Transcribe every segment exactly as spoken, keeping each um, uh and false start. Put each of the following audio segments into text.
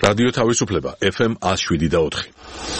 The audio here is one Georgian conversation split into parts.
რადიო თავისუფლება ეფ ემ one oh seven და four.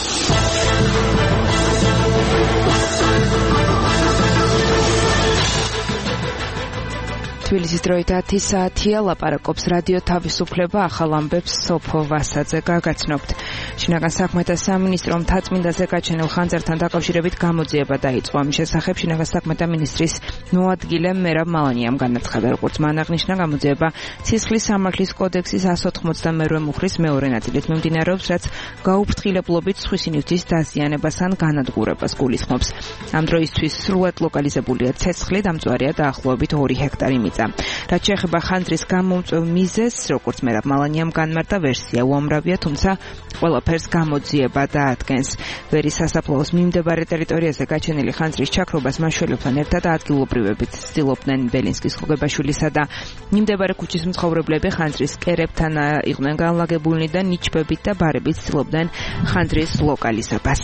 თბილისის დროით ათი საათია, ლაპარაკობს რადიო თავისუფლება, ახალ ამბებს სოფო ვასაძე გაგაცნობთ. შინაგან საქმეთა სამინისტრომ მთაწმინდაზე გაჩენილ ხანძართან დაკავშირებით გამოძიება დაიწყო. ამის შესახებ შინაგან საქმეთა მინისტრის მოადგილე მერაბ მალანიამ განაცხადა, როგორც მან აღნიშნა, გამოძიება სისხლის სამართლის კოდექსის one ninety-two მუხლის მეორე ნაწილით მიმდინარეობს, რაც გაუფრთხილებლობით სხვის ნივთის დაზიანებას ან განადგურებას გულისხმობს. ამ დროისთვის სრულად ლოკალიზებულია ცეცხლი, დამწვარია დაახლოებით two ჰექტარი მიწა. რაც შეეხება ხანძრის გამომწვევ მიზეზს, როგორც მერაბ მალანიამ განმარტა, ვერსია უამრავია, თუმცა ყველაფერს გამოძიება დაადგენს. ვერის სასაფლაოს მიმდებარე ტერიტორიაზე გაჩენილი ხანძრის ჩაქრობას მაშველებთან ერთად ადგილობრივებით ცდილობდნენ. ბელინსკის ხოგებაშვილისა და მიმდებარე ქუჩის მცხოვრებლები ხანძრის კერებთან იყვნენ განლაგებულნი და ნიჩბებით და ბარებით ცდილობდნენ ხანძრის ლოკალიზებას.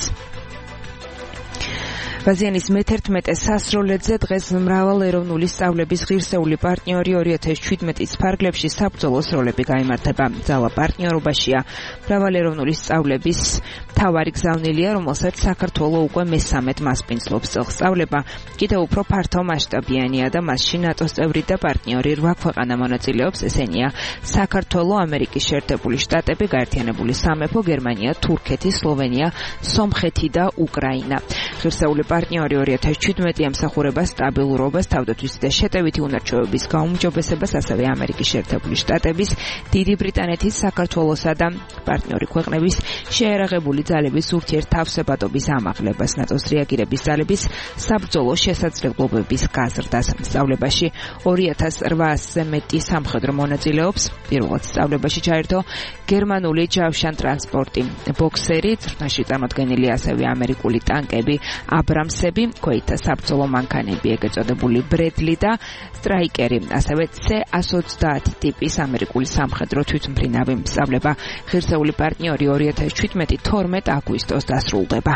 ბაზიანის მეთერთმეტე სასროლედზე დღეს მრავალეროვნული სწავლების ღირსეული პარტნიორი two thousand seventeen ფარგლებში საბრძოლო სროლები გაიმართება. ძალა პარტნიორობაშია მრავალეროვნული სწავლების მთავარი გზავნილია, რომელსაც საქართველო უკვე მესამედ მასპინძლობს. წელს სწავლება კიდევ უფრო ფართო მასშტაბიანია და მასში ნატოს წევრი და პარტნიორი რვა ქვეყანა მონაწილეობს. ესენია საქართველო, ამერიკის შეერთებული შტატები, გაერთიანებული სამეფო, გერმანია, თურქეთი, სლოვენია, სომხეთი და უკრაინა. ღირსეული პარტნიორი two thousand seventeen ემსახურება სტაბილურობას, თავდაცვითი და შეტევითი უნარჩვევების გაუმჯობესებას, ასევე ამერიკის შეერთებული შტატების, დიდი ბრიტანეთის, საქართველოსა და პარტნიორი ქვეყნების შეერაღებული ძალების ურთიერთთავსებადობის ამაღლებას, ნატოს რეაგირების ძალების საბრძოლო შესაძლებლობების გაზრდას. სწავლებაში two thousand eight hundred-ზე მეტი სამხედრო მონაწილეობს. პირველად სწავლებაში ჩაერთო გერმანული ჯავშან ტრანსპორტი, ბოქსერი, ზრდაში წარმოდგენილი ასევე ამერიკული ტანკები, აბრამსები, ქვეითთა საბრძოლო მანქანები, ეგ ეწოდებული ბრედლი და სტრაიკერი, ასევე C one twenty ტიპის ამერიკული სამხედრო თვითმფრინავი. სწავლება ღირსეული პარტნიორი two thousand seventeen twelve აგვისტოს დასრულდება.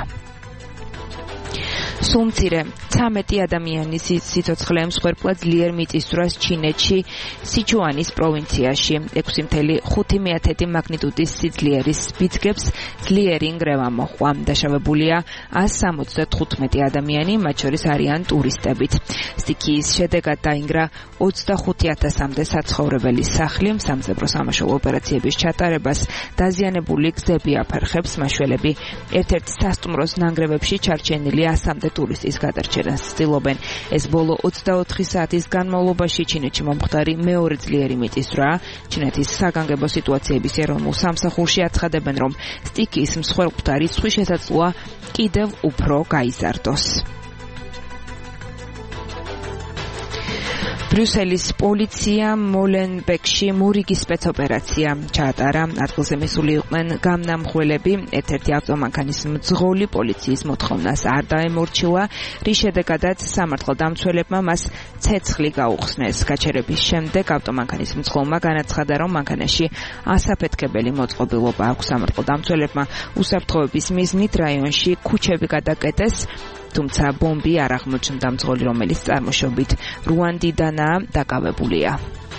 სულ მცირე ცამეტი ადამიანის სიცოცხლე მსხვერპლად ძლიერ მიწისძვრას ჩინეთში სიჩუანის პროვინციაში. ექვსი comma five მაგნიტუდის სიძლიერის სპიცგებს ძლიერი ნგრევა მოჰყვა. დაშავებულია one hundred seventy-five ადამიანი, მათ შორის არიან ტურისტებიც. სტიქიის შედეგად დაინგრა twenty-five thousand-მდე საცხოვრებელი სახლი. სამძებრო სამაშველო ოპერაციების ჩატარებას დაზიანებული გზები აფერხებს. მაშველები ერთ-ერთ სასტუმროს ნანგრევებში ჩარჩენილი one hundred ტურისტის გადარჩენას ცდილობენ. ეს ბოლო twenty-four საათის განმავლობაში ჩინეთში მომხდარი მეორე ძლიერი მიწისძვრაა. ჩინეთის საგანგებო სიტუაციების ეროვნულ სამსახურში აცხადებენ, რომ სტიქიის მსხვერპლთა რიცხვი შესაძლოა კიდევ უფრო გაიზარდოს. ბრიუსელის პოლიცია მოლენბეკში მურიგი სპეცოპერაცია ჩაატარა. ადგილზე მისული იყვნენ გამნამხველები. ერთ-ერთი ავტომანქანის მძღოლი პოლიციის მოთხოვნას არ დაემორჩილა, რის შედეგადაც სამართალდამცველებმა მას ცეცხლი გაუხსნეს. გაჩერების შემდეგ ავტომანქანის მძღოლმა განაცხადა, რომ მანქანაში ასაფეთქებელი მოწყობილობა აქვს. სამართალდამცველებმა უსაფრთხოების მიზნით რაიონში ქუჩები გადაკეტეს, თუმცა ბომბი არ აღმოჩნდა. მძღოლი, რომელიც წარმოშობით რუანდიდანაა, დაკავებულია.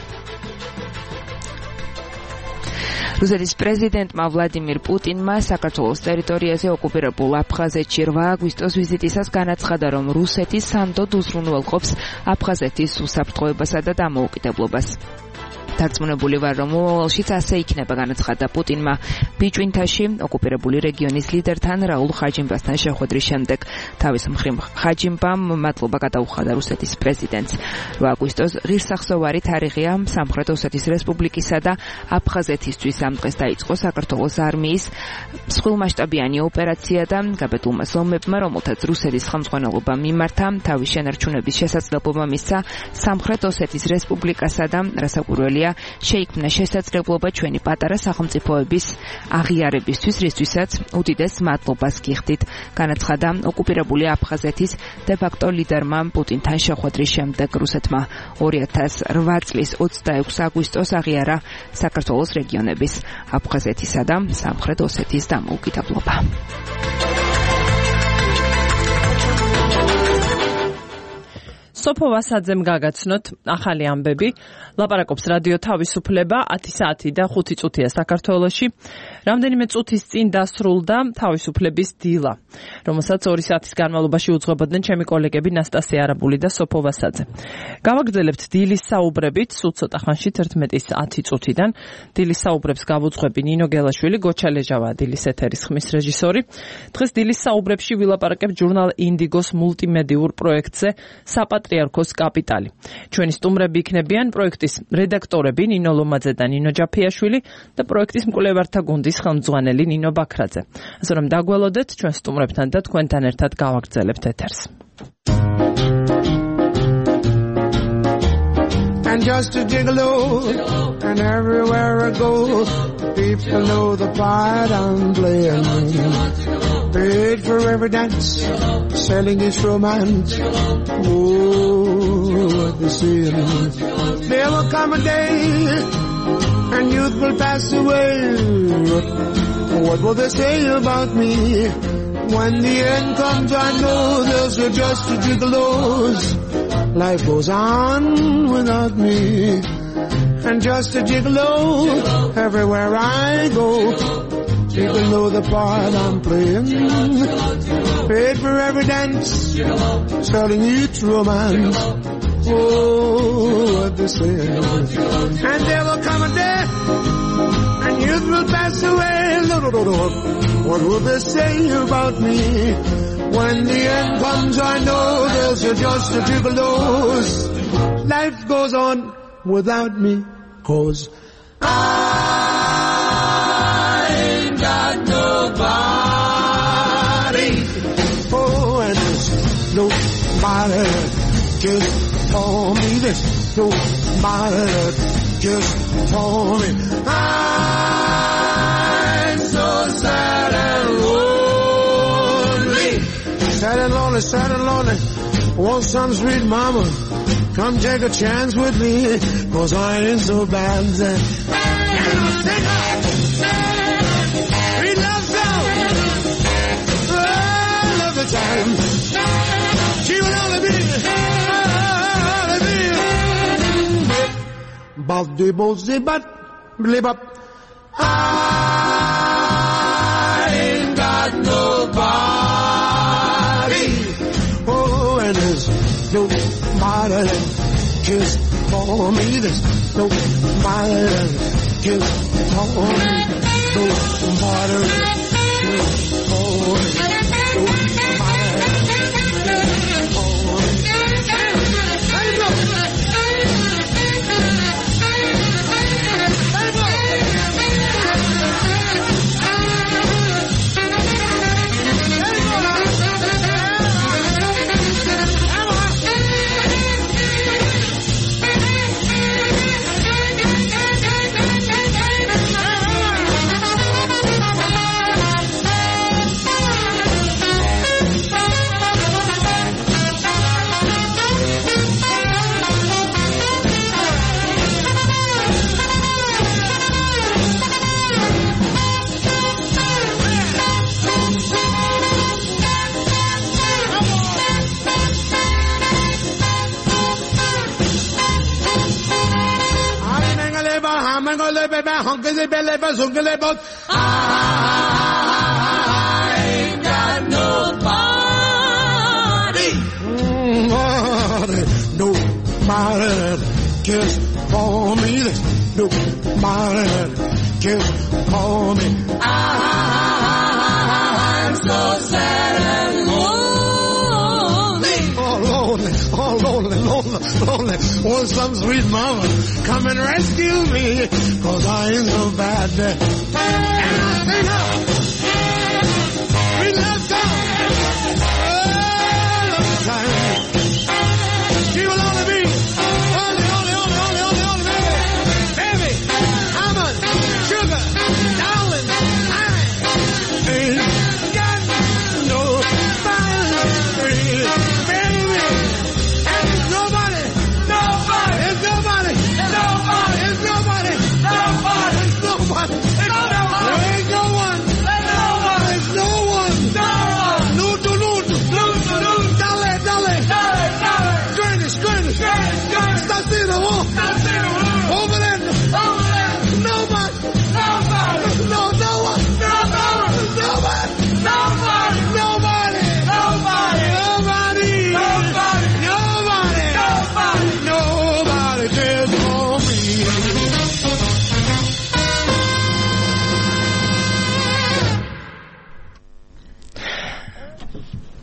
რუსეთის პრეზიდენტმა ვლადიმირ პუტინმა საქართველოს ტერიტორიაზე ოკუპირებულ აფხაზეთში eight აგვისტოს ვიზიტისას განაცხადა, რომ რუსეთი სანდოდ უზრუნველყოფს აფხაზეთის უსაფრთხოებასა და დამოუკიდებლობას. დარწმუნებული ვარ, რომ მომავალშიც ასე იქნება, განაცხადა პუტინმა ბიჭვინთაში ოკუპირებული რეგიონის ლიდერთან რაულ ხაჯიმბასთან შეხვედრის შემდეგ. თავის მხრივ ხაჯიმბამ მადლობა გადაუხადა რუსეთის პრეზიდენტს. eight აგვისტოს ღირსახსოვარი თარიღია სამხრეთ ოსეთის რესპუბლიკისა და აფხაზეთისთვის. ამ დღეს დაიწყო საქართველოს არმიის მსხვილმასშტაბიანი ოპერაცია და გაბედულმა ომებმა, რომელთაც რუსეთის ხელმძღვანელობა მიმართა, თავის შენარჩუნების შესაძლებლობა მისცა სამხრეთ ოსეთის რესპუბლიკასა და რასაკვირველია შეიქმნა შესაძლებლობა ჩვენი პატარა სახელმწიფოების აღიარებისთვის, რისთვისაც უდიდეს მადლობას გიხდით, განაცხადა ოკუპირებული აფხაზეთის დე-ფაქტო ლიდერმა პუტინთან შეხვედრის შემდეგ. რუსეთმა two thousand eight წლის twenty-six აგვისტოს აღიარა საქართველოს რეგიონების აფხაზეთისა და სამხრეთ ოსეთის დამოუკიდებლობა. სოფო ვასაძემ გაგაცნოთ ახალი ამბები. ლაპარაკობს რადიო თავისუფლება ათი საათი და ხუთი წუთია საქართველოში. რამდენიმე წუთის წინ დასრულდა თავისუფლების დილა, რომელსაც ორი საათის განმავლობაში უძღვებოდნენ ჩემი კოლეგები ნასტასია არაბული და სოფო ვასაძე. გავაგრძელებთ დილის საუბრებით, სულ ცოტა ხანში თერთმეტის ათი წუთიდან. დილის საუბრებს გავუძღვები ნინო გელაშვილი, გოჩა ლეჟავა დილის ეთერის ხმის რეჟისორი. დღეს დილის საუბრებში ვილაპარაკებ ჟურნალ ინდიგოს მულტიმედიურ პროექტზე საპატრიარქოს კაპიტალი. ჩვენი სტუმრები იქნებიან პროექტის რედაქტორები ნინო ლომაძე და ნინო ჯაფიაშვილი და პროექტის მკვლევართა გუნდის ხელმძღვანელი ნინო ბაქრაძე. ასე რომ დაგველოდეთ ჩვენ სტუმრებთან და თქვენთან ერთად გავაგრძელებთ ეთერს. And just to gigolo, and everywhere I go, people know the part I'm playing. Paid for every dance, selling his romance. Oh, what they say. There will come a day, and youth will pass away. What will they say about me? When the end comes, I know there's just a gigolos. Life goes on without me. And just a gigolo, everywhere I go. People know the part I'm playing. Paid for every dance, selling each romance. Oh, what they say. And there will come a day, and youth will pass away. What will they say about me? When the end comes, I know there's just a gigolos. Life goes on without me, 'cause I ain't got nobody. Oh, and there's nobody just for me. There's nobody just for me. I'm so sad and lonely. Sad and lonely, sad and lonely. Want some sweet mama, come take a chance with me, 'cause I ain't so bad. And I'll sing up, sweet love song, I love the time. She will only be, only be, but the bossy but live up. I ain't got nobody. Oh, and there's nobody just for me. There's nobody just for me. Nobody just for me. I ain't got nobody. Nobody, nobody just for me. Nobody just for me. I'm so sad and lonely. Oh, lonely, oh, lonely, lonely, lonely. Want some sweet mama, come and rescue me, 'cause I ain't so bad. And I say no, we love song, all of the time. She will only be, only, only, only, only, only, only, baby, baby, almond, sugar, darling, I ain't got nobody, baby, and there's nobody, nobody, there's nobody, nobody, there's nobody, nobody, there's nobody, there's nobody, there ain't no one.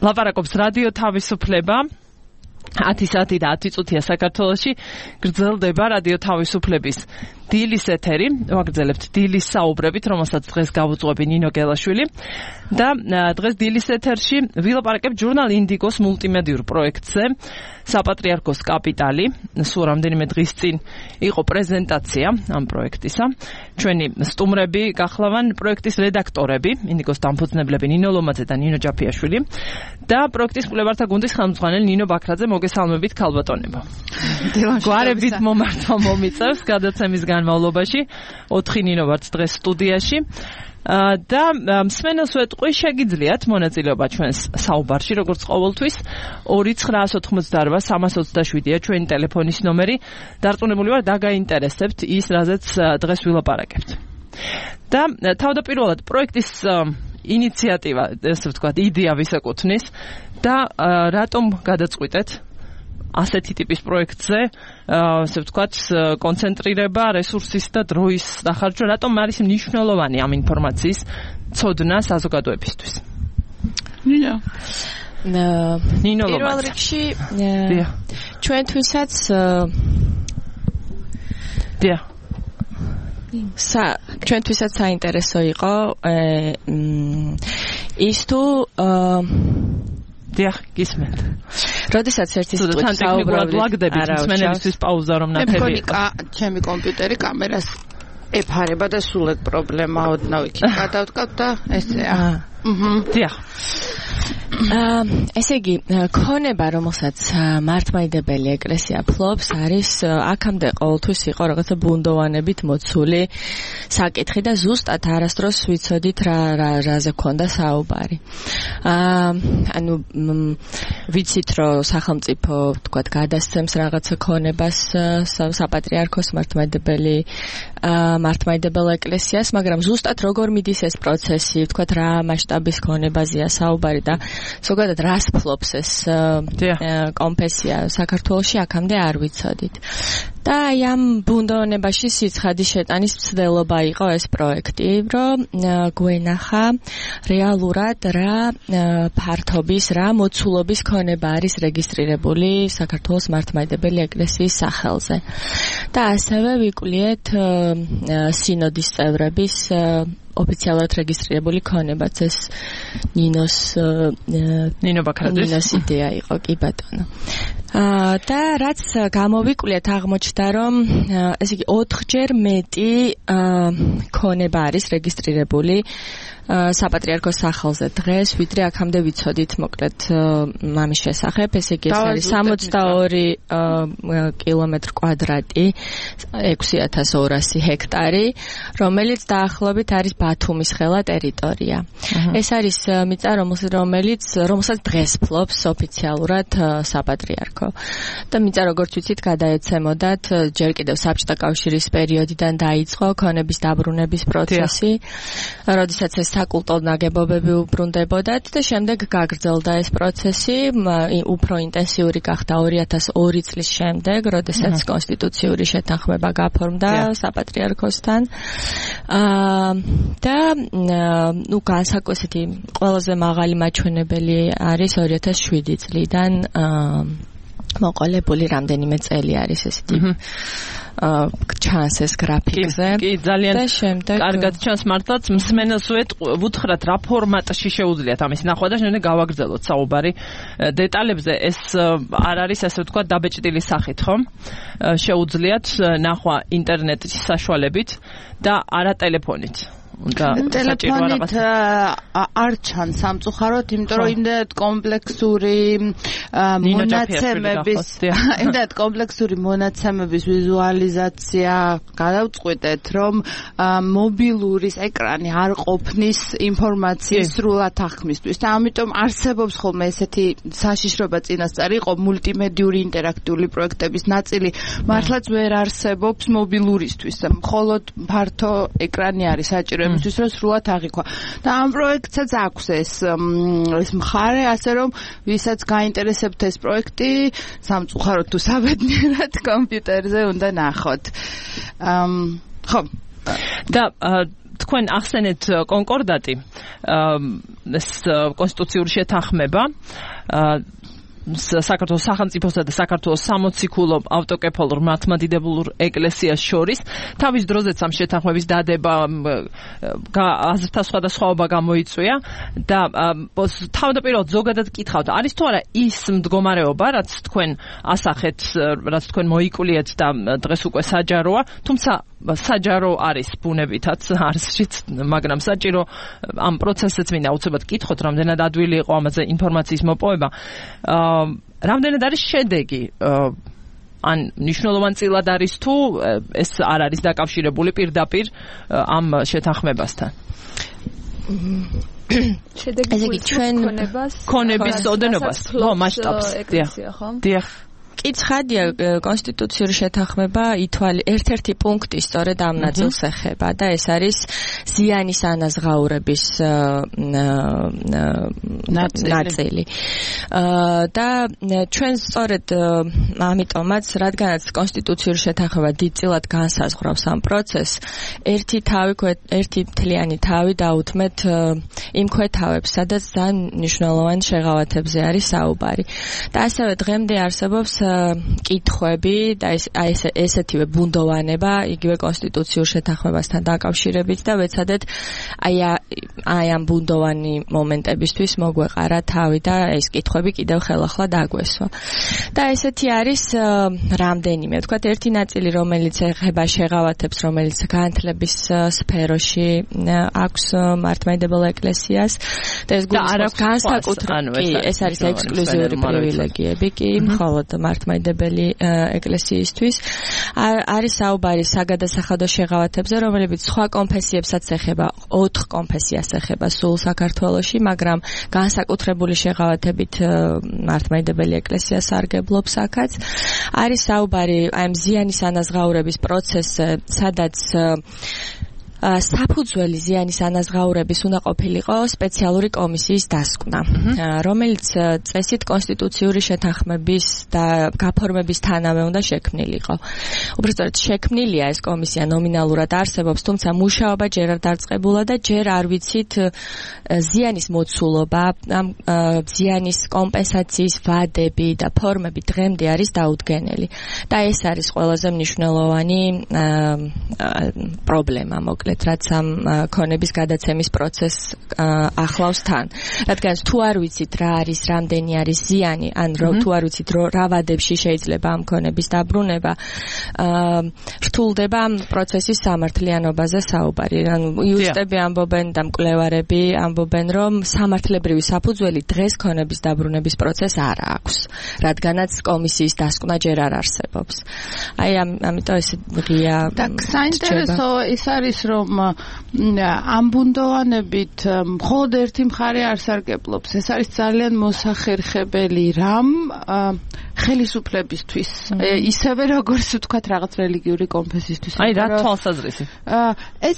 ლაპარაკობს რადიო თავისუფლება. ათი საათი და ათი წუთია საქართველოში გრძელდება რადიო თავისუფლების დილის ეთერი. ვაგრძელებთ დილის საუბრებით, რომელსაც დღეს გავუძღვები ნინო გელაშვილი. და დღეს დილის ეთერში ვილაპარაკებთ ჟურნალ ინდიგოს მულტიმედიურ პროექტზე საპატრიარქოს კაპიტალი. სულ რამდენიმე დღის წინ იყო პრეზენტაცია ამ პროექტისა. ჩვენი სტუმრები გახლავან პროექტის რედაქტორები, ინდიგოს დამფუძნებლები ნინო ლომაძე და ნინო ჯაფიაშვილი და პროექტის კვლევართა გუნდის ხელმძღვანელი ნინო ბაქრაძე. მოგესალმებით ქალბატონებო. გვარებით მომართვა მომიწევს გადაცემის განმავლობაში. ოთხი ნინო ვართ დღეს სტუდიაში. და მსმენელს ვეტყვი, შეგიძლიათ მონაწილეობა ჩვენს საუბარში, როგორც ყოველთვის. ორი ცხრა ოთხმოცდაარბა სამას ოცდაშვიდია ჩვენი ტელეფონის ნომერი. დარწმუნებული ვარ, დაგაინტერესებთ ის, რაზეც დღეს ვილაპარაკებთ. და თავდაპირველად პროექტის ინიციატივა, ესე ვთქვათ, იდეა ვისეკუთვნის და რატომ გადაწყვიტეთ ასეთი ტიპის პროექტზე, ასე ვთქვათ, კონცენტრირება რესურსის და დროის დახარჯვა, რატომ არის მნიშვნელოვანი ამ ინფორმაციის ცოდნა საზოგადოებისთვის? ნინო. ნინო ლომაძე. პირველ რიგში ჩვენთვისაც დია სა ჩვენთვისაც საინტერესო იყო ის თუ დიახ, გისმენთ. როდესაც ერთი სტუდენტი საუბრობთ, ლაგდებით მსმენელისთვის პაუზა რომ ნათები იყო. ჩემი კომპიუტერი კამერას ეფარება და სულად პრობლემა ოდნავ იქ გადავდგავ და ესეა. აჰა. დიახ. აა ესე იგი, ქონება, რომელსაც მართლმადიდებელი ეკლესია ფლობს, არის აქამდე ყოველთვის იყო რაღაცა ბუნდოვანებით მოცული საკითხი და ზუსტად არასდროს ვიცოდით რა რაზე ქონდა საუბარი. აა ანუ ვიცით, რომ სახელმწიფო, თქვათ, გადასცემს რაღაცა ქონებას საპატრიარქოს მართლმადიდებელი მართლმადიდებელ ეკლესიას, მაგრამ ზუსტად როგორ მიდის ეს პროცესი, თქვათ, რა მასშტაბის ქონებაზეა საუბარი და ზოგადად რას ფლობს ეს კონფესია საქართველოში, აქამდე არ ვიცოდით. და აი ამ ბუნდოვანებაში სიცხადის შეტანის მცდელობა იყო ეს პროექტი, რომ გვენახა რეალურად რა ფართობის, რა მოცულობის ქონება არის რეგისტრირებული საქართველოს მართლმადიდებელი ეკლესიის სახელზე. და ასევე ვიკვლიეთ სინოდის წევრების ოფიციალურად რეგისტრირებული ქონებაც, ეს ნინოს ნინო ბაქრაძის ნინოს იდეა იყო, კი ბატონო. აა და რაც გამოვიკვლიეთ, აღმოჩნდა, რომ ესე იგი ოთხჯერ მეტი ქონება არის რეგისტრირებული საპატრიარქოს სახელზე დღეს, ვიდრე აქამდე ვიცოდით, მოკლედ მამის შესახებ, ესე იგი ეს არის სამოცდაორი კილომეტრი კვადრატი, ექვსი ათას ორასი ჰექტარი, რომელიც დაახლოებით არის ბათუმის ხელა ტერიტორია. ეს არის მიწა, რომელიც რომელსაც დღეს ფლობს ოფიციალურად საპატრიარქო. და მიწა, როგორც ვიცით, გადაეცემოდათ ჯერ კიდევ საბჭოთა კავშირის პერიოდიდან დაიწყო ქონების დაბრუნების პროცესი, როდესაც ეს საკულტო ნაგებობები უბრუნდებოდათ და შემდეგ გაგრძელდა ეს პროცესი, უფრო ინტენსიური გახდა ორი ათას ორი წლის შემდეგ, როდესაც კონსტიტუციური შეთანხმება გაფორმდა საპატრიარქოსთან. აა და ნუ განსაკუთრებით ყველაზე მაღალი მაჩვენებელი არის ორი ათას შვიდი წლიდან მოყოლებული რამდენიმე წელი არის ესეთი აა ჩანს ეს გრაფიკზე. კი, ძალიან კარგად ჩანს მართლაც. მსმენელს ვუთხრათ რა ფორმატში შეუძლიათ ამის ნახვა და შემდეგ გავაგრძელოთ საუბარი დეტალებზე. ეს არ არის, ასე ვთქვათ, დაბეჭდილი სახით, ხო? შეუძლიათ ნახვა ინტერნეტის საშუალებით და არა ტელეფონით. ტელეფონით არ ჩანს სამწუხაროდ, იმიტომ რომ იმდენად კომპლექსური მონაცემების იმდენად კომპლექსური მონაცემების ვიზუალიზაცია გადავწყვეტეთ, რომ მობილურის ეკრანი არ ყოფნის ინფორმაციის სრულად აღქმისთვის და ამიტომ არსებობს ხოლმე ესეთი საშიშრობა წინასწარ იყო მულტიმედიური ინტერაქტიული პროექტების ნაწილი მართლაც ვერ არსებობს მობილურისთვის, მხოლოდ ფართო ეკრანი არის საჭირო იმისთვის, რომ სრულად აღიქვა. და ამ პროექტსაც აქვს ეს ეს მხარე, ასე რომ ვისაც გაინტერესებთ ეს პროექტი, სამწუხაროდ თუ საბედნიერად კომპიუტერზე უნდა ნახოთ. ხო. და თქვენ ახსენეთ კონკორდატი ეს კონსტიტუციური შეთანხმება საქართველოს სახელმწიფოსა და საქართველოს სამოციქულო ავტოკეფალურ მართლმადიდებელურ ეკლესიას შორის თავის დროზეც ამ შეთანხმების დადება აზრთა სხვადასხვაობა გამოიწვია და თავდაპირველად ზოგადად კითხავთ არის თუ არა ის მდგომარეობა რაც თქვენ ასახეთ რაც თქვენ მოიკულიეთ და დღეს უკვე საჯაროა თუმცა საჯარო არის ბუნებითაც არსშიც მაგრამ საჭირო ამ პროცესებს მინდა უცებად კითხოთ რამდენად ადვილი იყო ამაზე ინფორმაციის მოპოვება რამდენად არის შედეგი ან მნიშვნელოვანწილად არის თუ ეს არ არის დაკავშირებული პირდაპირ ამ შეთანხმებასთან შედეგი ჩვენ ქონების ოდენობას ხო მასშტაბს დიახ კი ცხადია კონსტიტუციური შეთანხმება ითვალე ერთ-ერთი პუნქტი სწორედ ამ ნაწილს ეხება და ეს არის ზიანის ანაზღაურების ნაწილი და ჩვენ სწორედ ამიტომაც რადგანაც კონსტიტუციური შეთანხმება დიდწილად განსაზღვრავს ამ პროცესს ერთი თავი ერთი მთლიანი თავი დაუთმეთ იმ ქვეთავებს სადაც ძალიან მნიშვნელოვანი შეღავათებზე არის საუბარი და ასევე დღემდე არსებობს კითხვები და ეს აი ესეთივე ბუნდოვანება იგივე კონსტიტუციურ შეთანხმებასთან დაკავშირებით და ვეცადეთ აი აი ამ ბუნდოვანი მომენტებისთვის მოგვეყარა თავი და ეს კითხვები კიდევ ხელახლა დაგვესვა და ესეთი არის რამდენიმე ვთქვათ ერთი ნაწილი რომელიც ეხება შეღავათებს რომელიც განათლების სფეროში აქვს მართლმადიდებელ ეკლესიას და ეს გულისხმობს განსაკუთრებით ეს არის ექსკლუზიური პრივილეგიები კი მხოლოდ მართლმადიდებელი ეკლესიისთვის არის საუბარი საგადასახადო შეღავათებზე რომლებიც სხვა კონფესიებსაც ეხება ოთხ კონფესიას ეხება სულ საქართველოში მაგრამ განსაკუთრებული შეღავათებით მართლმადიდებელი ეკლესია სარგებლობს აქაც არის საუბარი აი ზიანის ანაზღაურების პროცესზე სადაც საფუძველი ზიანის ანაზღაურების უნდა ყოფილიყო სპეციალური კომისიის დასკვნა, რომელიც წესით კონსტიტუციური შეთანხმების და გაფორმების თანავე უნდა შექმნილიყო. უბრალოდ შექმნილია ეს კომისია ნომინალურად არსებობს, თუმცა მუშაობა ჯერ არ დაწყებულა და ჯერ არ ვიცით ზიანის მოცულობა, ამ ზიანის კომპენსაციის ვადები და ფორმები დღემდე არის დაუდგენელი. და ეს არის ყველაზე მნიშვნელოვანი პრობლემა მოკლედ რაც ამ ქონების გადაცემის პროცესს ახლავს თან. რადგან თუ არ ვიცით რა არის, რამდენი არის ზიანი, ან თუ არ ვიცით რა ვადებში შეიძლება ამ ქონების დაბრუნება, რთულდება ამ პროცესის სამართლიანობაზე საუბარი. ანუ იუსტები ამბობენ და მკვლევარები ამბობენ, რომ სამართლებრივი საფუძველი დღეს ქონების დაბრუნების პროცესს არ აქვს, რადგანაც კომისიის დასკვნა ჯერ არ არსებობს. აი ამიტომ ეს ღია და საინტერესო ის არის რომ ამ ბუნდოვანებით მხოლოდ ერთი მხარე არ სარგებლობს. ეს არის ძალიან მოსახერხებელი რამ ხელისუფლებისთვის. ისევე როგორც ვთქვათ რაღაც რელიგიური კონფესიისთვის. აი რა თვალსაზრისი? ეს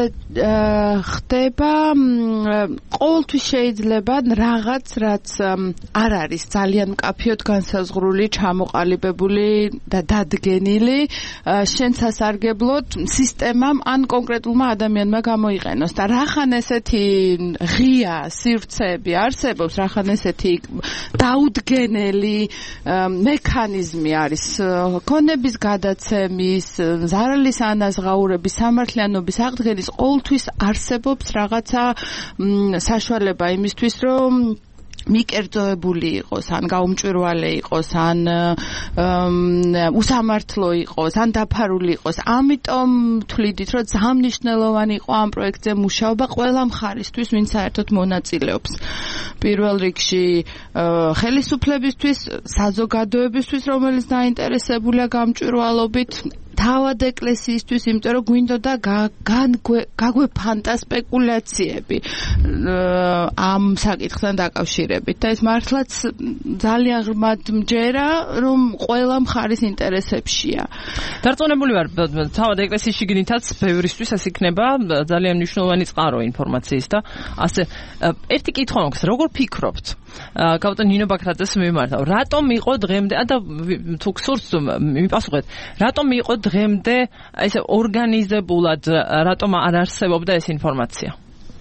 ხდება ყოველთვის შეიძლება რაღაც რაც არ არის ძალიან მკაფიოდ განსაზღვრული, ჩამოყალიბებული და დადგენილი შენ სასარგებლოდ სისტემამ ან კონკრეტულმა ადამიანმა გამოიყენოს და რახან ესეთი ღია სივრცეები არსებობს, რახან ესეთი დაუდგენელი მექანიზმი არის ქონების გადაცემის, ზარალის ანაზღაურების, სამართლიანობის აღდგენის ყოველთვის არსებობს რაღაცა საშუალება იმისთვის, რომ მიკერძოებული იყოს, ან გაუმჭვირვალე იყოს, ან უსამართლო იყოს, ან დაფარული იყოს. ამიტომ თვლიდით, რომ ძალიან მნიშვნელოვანი იყო ამ პროექტზე მუშაობა ყველა მხარისთვის, ვინც საერთოდ მონაწილეობს. პირველ რიგში ხელისუფლებისთვის, საზოგადოებისთვის, რომელიც დაინტერესებულია გამჭვირვალობით, თავად ეკლესიისთვის, იმიტომ რომ გვინდოდა გაგვეფანტა სპეკულაციები ამ საკითხთან დაკავშირებით და ეს მართლაც ძალიან ღრმად მჯერა, რომ ყველა მხარის ინტერესებშია. დარწმუნებული ვარ, თავად ეკლესიის შიგნითაც ბევრისთვის ეს იქნება ძალიან მნიშვნელოვანი წყარო ინფორმაციის და ასე ერთი კითხვა მაქვს, როგორ ფიქრობთ? კაპიტან ნინო ბაქრაძეს მიმართავ. რატომ იყო დღემდე და თუ გსურთ მიპასუხეთ, რატომ იყო დღემდე ესე ორგანიზებულად რატომ არ არსებობდა ეს ინფორმაცია?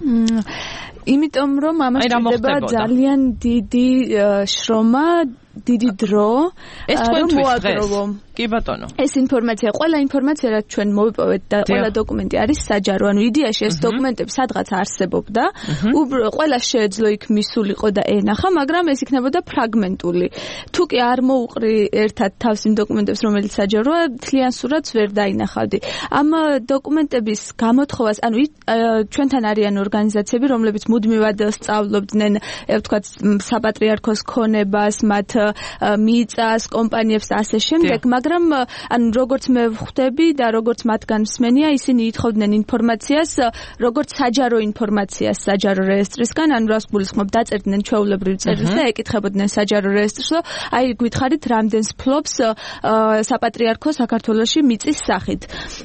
იმიტომ რომ ამას ჭირდება ძალიან დიდი შრომა, დიდი დრო, რომ მოაგროვო. კი ბატონო. ეს ინფორმაცია, ყველა ინფორმაცია რაც ჩვენ მოვიპოვეთ და ყველა დოკუმენტი არის საჯარო. ანუ იდეაში ეს დოკუმენტები სადღაც არსებობდა. ყველა შეეძლო იქ მისულიყო და ენახა, მაგრამ ეს იქნებოდა ფრაგმენტული. თუ კი არ მოუყრი ერთად თავს იმ დოკუმენტებს, რომელიც საჯაროა, თლიან სურათს ვერ დაინახავდი. ამ დოკუმენტების გამოთხოვას, ანუ ჩვენთან არიან ორგანიზაციები, რომლებიც მუდმივად სწავლობდნენ, ვთქვათ, საპატრიარქოს ქონებას, მათ მიწას, კომპანიებს და ასე შემდეგ, მაგრამ ანუ როგორც მე ვხვდები და როგორც მათგან მსმენია, ისინი ითხოვდნენ ინფორმაციას, როგორც საჯარო ინფორმაციას საჯარო რეესტრისგან, ანუ რას გულისხმობ, დაწერდნენ ჩვეულებრივ წერილს და ეკითხებოდნენ საჯარო რეესტრს, რომ აი გითხარით, რამდენს ფლობს საპატრიარქო საქართველოში მიწის სახით.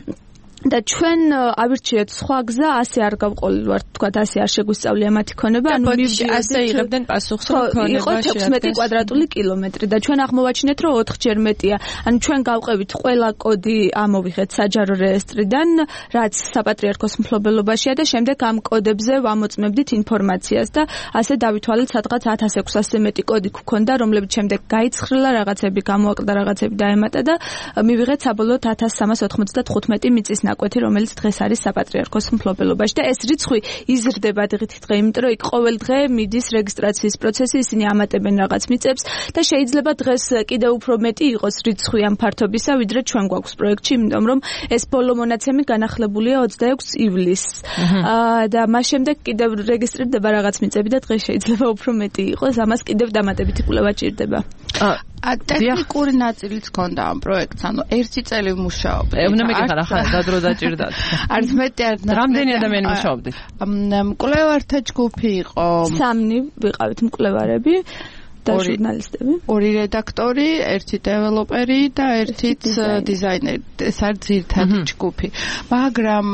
და ჩვენ ავირჩიეთ სხვა გზა, ასე არ გავყოლილვართ, თქვათ, ასე არ შეგვისწავლია მათი ქონება, ანუ მივდიოდნენ ასე იღებდნენ პასუხს, რომ ქონება იყო თექვსმეტი კვადრატული კილომეტრი და ჩვენ აღმოვაჩინეთ, რომ ოთხჯერ მეტია. ანუ ჩვენ გავყევით ყველა კოდი ამოვიღეთ საჯარო რეესტრიდან, რაც საპატრიარქოს მფლობელობაშია და შემდეგ ამ კოდებზე ვამოწმებდით ინფორმაციას და ასე დავითვალეთ, სადღაც ათას ექვსასზე მეტი კოდი გვქონდა, რომლებიც შემდეგ გაიცხრილა, რაღაცები გამოაკლდა, რაღაცები დაემატა და მივიღეთ საბოლოოდ ათას სამას ოთხმოცდათხუთმეტი მიწის ნაკვეთი, რომელიც დღეს არის საპატრიარქოს მფლობელობაში და ეს რიცხვი იზრდება დღითი დღე, იმიტომ რომ იქ ყოველ დღე მიდის რეგისტრაციის პროცესი, ისინი ამატებენ რაღაც მიწებს და შეიძლება დღეს კიდევ უფრო მეტი იყოს რიცხვი ამ ფართობისა, ვიდრე ჩვენ გვაქვს პროექტში, იმიტომ რომ ეს ბოლო მონაცემი განახლებულია ოცდაექვსი ივლისს. და მას შემდეგ კიდევ რეგისტრირდება რაღაც მიწები და დღეს შეიძლება უფრო მეტი იყოს, ამას კიდევ დამატებითი კვლევა ჭირდება. ა ტექნიკური ნაწილიც ქონდა ამ პროექტს, ანუ ერთი წელი მუშაობდი. ეუბნა მეკითხა ხა და დრო დაჭირდათ. არც მეტი არ და რამდენი ადამიანი მუშაობდით? მკვლევართა ჯგუფი იყო. სამი ვიყავით მკვლევარები. და ჟურნალისტები, ორი რედაქტორი, ერთი დეველოპერი და ერთიც დიზაინერი. ეს არის ძირითადი ჯგუფი. მაგრამ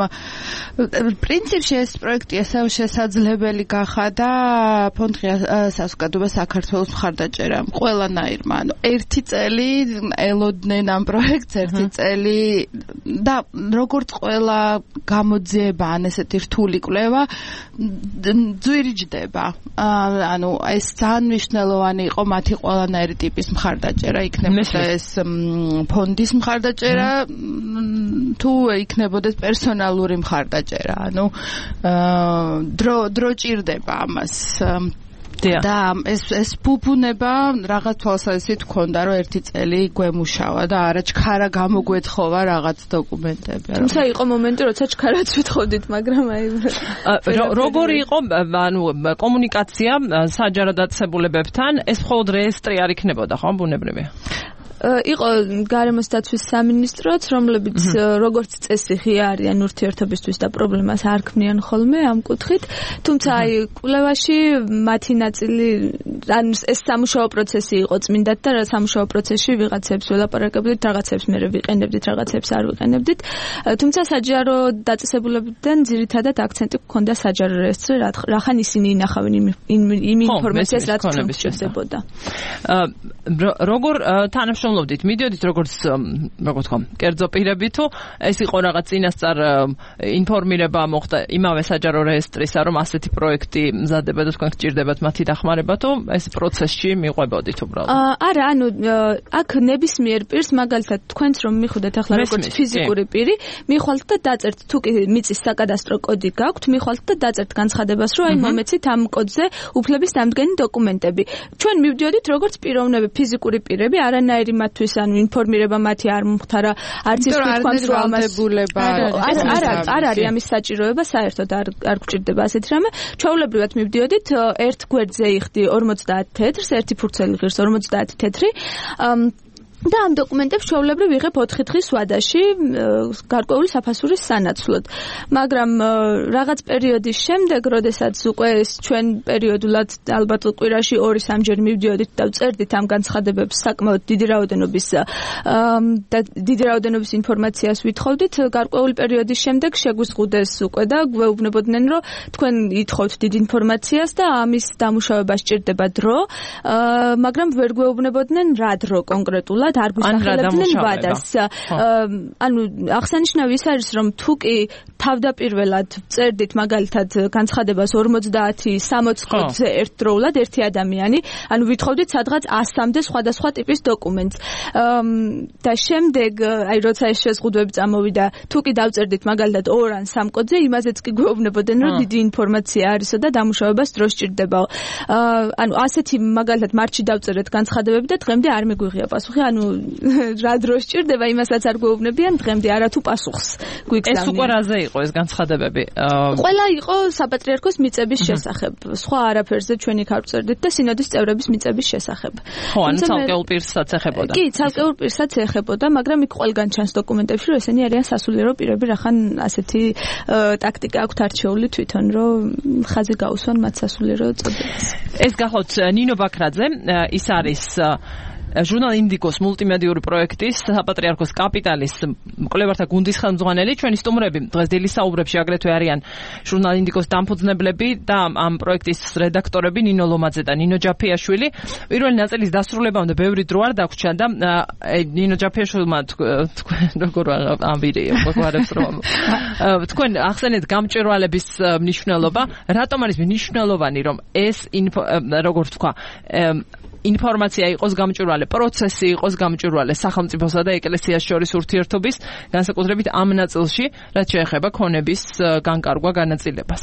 პრინციპში ეს პროექტი ასევე შესაძლებელი გახადა ფონდ საზოგადოება საქართველოს მხარდაჭერამ ყველანაირმა. ანუ ერთი წელი ელოდნენ ამ პროექტს, ერთი წელი და როგორც ყველა გამოძიება ან ესეთი რთული კვლევა ძვირიჯდება. ანუ ეს ძალიან მნიშვნელოვანი იყო მათი ყველანაირი ტიპის მხარდაჭერა, იქნებოდა ეს ფონდის მხარდაჭერა, თუ იქნებოდა პერსონალური მხარდაჭერა, ანუ დრო დრო ჭირდება ამას. და ეს ეს ბუბუნება რაღაც თვალსაზრისით ქონდა, რომ ერთი წელი გვემუშავა და არა ჩქარა გამოგვეთხოვა რაღაც დოკუმენტები. თუმცა იყო მომენტი, როცა ჩქარაც ვითხოვდით, მაგრამ აი როგორი იყო ანუ კომუნიკაცია საჯარო დაწესებულებებთან, ეს მხოლოდ რეესტრი არ იქნებოდა, ხო, ბუნებრივია? იყო გარემოს დაცვის სამინისტროც, რომლებიც როგორც წესი ღია არიან ურთიერთობისთვის და პრობლემას არ ქმნიან ხოლმე ამ კუთხით, თუმცა აი კვლევაში მათი ნაწილი, ანუ ეს სამუშაო პროცესი იყო წმინდად და სამუშაო პროცესში ვიღაცებს ველაპარაკებდით, რაღაცებს მე ვიყენებდით, რაღაცებს არ ვიყენებდით, თუმცა საჯარო დაწესებულებებიდან ძირითადად აქცენტი გქონდა საჯარო რეესტრზე, რახან ისინი ინახავენ იმ ინფორმაციას, რაც ჩვენს შესებოდა. როგორ თანამშრომლობთ ლობდით, მიდიოდით როგორც როგორ თქვა, კერძო პირები თუ ეს იყო რაღაც წინასწარ ინფორმირება მოხდა იმავე საჯარო რეესტრისა, რომ ასეთი პროექტი მზადდება და თქვენ გჭირდებათ მათი დახმარება, თუ ეს პროცესში მიყვებოდით უბრალოდ? არა, ანუ აქ ნებისმიერ პირს, მაგალითად თქვენც რომ მიხვდეთ ახლა როგორც ფიზიკური პირი, მიხვალთ და დაწერთ, თუ კი მიწის საკადასტრო კოდი გაქვთ, მიხვალთ და დაწერთ განცხადებას, რომ აი მომეცით ამ კოდზე უფლების დამდგენი დოკუმენტები. ჩვენ მივდიოდით როგორც პიროვნები, ფიზიკური პირები, არანაირი მათთვის ანუ ინფორმირება მათი არ მომხდარა, არც ის თქვენს რომ ამას არა არ არის ამის საჭიროება, საერთოდ არ არ გვჭირდება ასეთი რამე. ჩვეულებრივად მივდიოდით ერთ გვერდზე იხდი ორმოცდაათ თეთრს, ერთი ფურცელი ღირს ორმოცდაათ თეთრი. და ამ დოკუმენტებს ჩვეულებრივ იღებ ოთხი დღის ვადაში გარკვეული საფასურის სანაცვლოდ. მაგრამ რაღაც პერიოდის შემდეგ, როდესაც უკვე ჩვენ პერიოდულად ალბათ კვირაში ორი სამჯერ მივდიოდით და ვწერდით ამ განცხადებებს საკმაოდ დიდი რაოდენობის და დიდი რაოდენობის ინფორმაციას ვითხოვდით, გარკვეული პერიოდის შემდეგ შეგვიზღუდეს უკვე და გვეუბნებოდნენ, რომ თქვენ ითხოვთ დიდ ინფორმაციას და ამის დამუშავება სჭირდება დრო, მაგრამ ვერ გვეუბნებოდნენ რა დრო კონკრეტულად არ გვისახელებდნენ ვადას. ანუ აღსანიშნავი ის არის, რომ თუ კი თავდაპირველად წერდით მაგალითად განცხადებას ორმოცდაათი სამოცი კოდზე ერთდროულად ერთი ადამიანი, ანუ ვითხოვდით სადღაც ასამდე სხვადასხვა ტიპის დოკუმენტს. და შემდეგ, აი როცა ეს შეზღუდვები წამოვიდა, თუ კი დავწერდით მაგალითად ორ ან სამ კოდზე, იმაზეც კი გვეუბნებოდნენ, რომ დიდი ინფორმაცია არისო და დამუშავებას დრო სჭირდებაო. ანუ ასეთი მაგალითად მარტში დავწერეთ განცხადებები და დღემდე არ მიგვიღია პასუხი, ანუ რა დრო სჭირდება, იმასაც არ გვეუბნებიან, დღემდე არათუ პასუხს გვიგზავნიან. ეს უკვე რაზე იყო ეს განცხადებები? ყველა იყო საპატრიარქოს მიწების შესახებ. სხვა არაფერზე ჩვენ იქ არ ვწერდით და სინოდის წევრების მიწების შესახებ. ხო, ანუ ცალკეულ პირსაც ეხებოდა. კი, ცალკეულ პირსაც ეხებოდა, მაგრამ იქ ყველგან ჩანს დოკუმენტებში, რომ ესენი არიან სასულიერო პირები, რახან ასეთი ტაქტიკა აქვთ არჩეული თვითონ, რომ ხაზი გაუსვან მათ სასულიერო წოდებას. ეს გახლავთ ნინო ბაქრაძე, ის არის ჟურნალ ინდიკოს მულტიმედიური პროექტის საპატრიარქოს კაპიტალის მკვლევართა გუნდის ხელმძღვანელი. ჩვენი სტუმრები დღეს დილის საუბრებში აგრეთვე არიან ჟურნალ ინდიკოს დამფუძნებლები და ამ პროექტის რედაქტორები ნინო ლომაძე და ნინო ჯაფიაშვილი. პირველი ნაწილის დასრულებამდე ბევრი დრო არ დაგვრჩა და ნინო ჯაფიაშვილმა თქვენ როგორ ამბირია მოგვარებს რომ თქვენ ახსენეთ გამჭვირვალების მნიშვნელობა. რატომ არის მნიშვნელოვანი რომ ეს როგორ თქვა ინფორმაცია იყოს გამჭვირვალე, პროცესი იყოს გამჭვირვალე სახელმწიფოსა და ეკლესიას შორის ურთიერთობის, განსაკუთრებით ამ ნაწილში, რაც შეეხება ქონების განკარგვა განაწილებას.